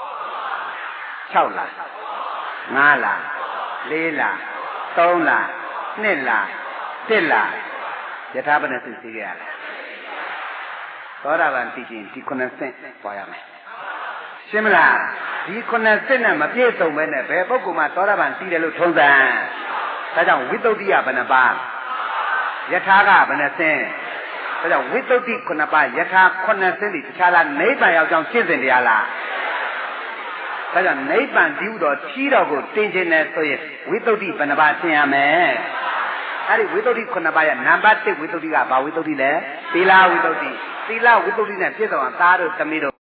6လား5လား4လား3လား2လား1လားယထာဘယ်နဲ့သိခဲ့ရလဲသောတာပန်သိချင်းဒီ9ဆင့်ပွားရမယ်ရှင်းမလားဒီ9ဆင့်နဲ့မပြည့်စုံပဲနဲ့ဘယ်ပုဂ္ဂိုလ်မှသောတာပန်သိတယ်လို့ထုံးစံဒါကြောင့်ဝိသုဒ္ဓိယဘယ်နှပါယထာကဘယ်နှဆင့်ဒါကြောင့်ဝိသုဒ္ဓိ9ပါးယထာ9ဆင့်ဒီတခြားလားနိဗ္ဗာန်ရောက်ကြောင်းရှင်းစင်တရားလားဒါကြောင့်နိဗ္ဗာန်ဒီဥတော်ထီးတော်ကိုတင်ခြင်းနဲ့ဆိုရင်ဝိသုဒ္ဓိဘယ်နှပါရှင်းရမယ်အဲ့ဒီဝိသုဒ္ဓိ9ပါးရဲ့နံပါတ်1ဝိသုဒ္ဓိကဘာဝိသုဒ္ဓိလဲသီလဝိသုဒ္ဓိသီလဝိသုဒ္ဓိနဲ့ပြည့်စုံအောင်သားတို့သမီးတို့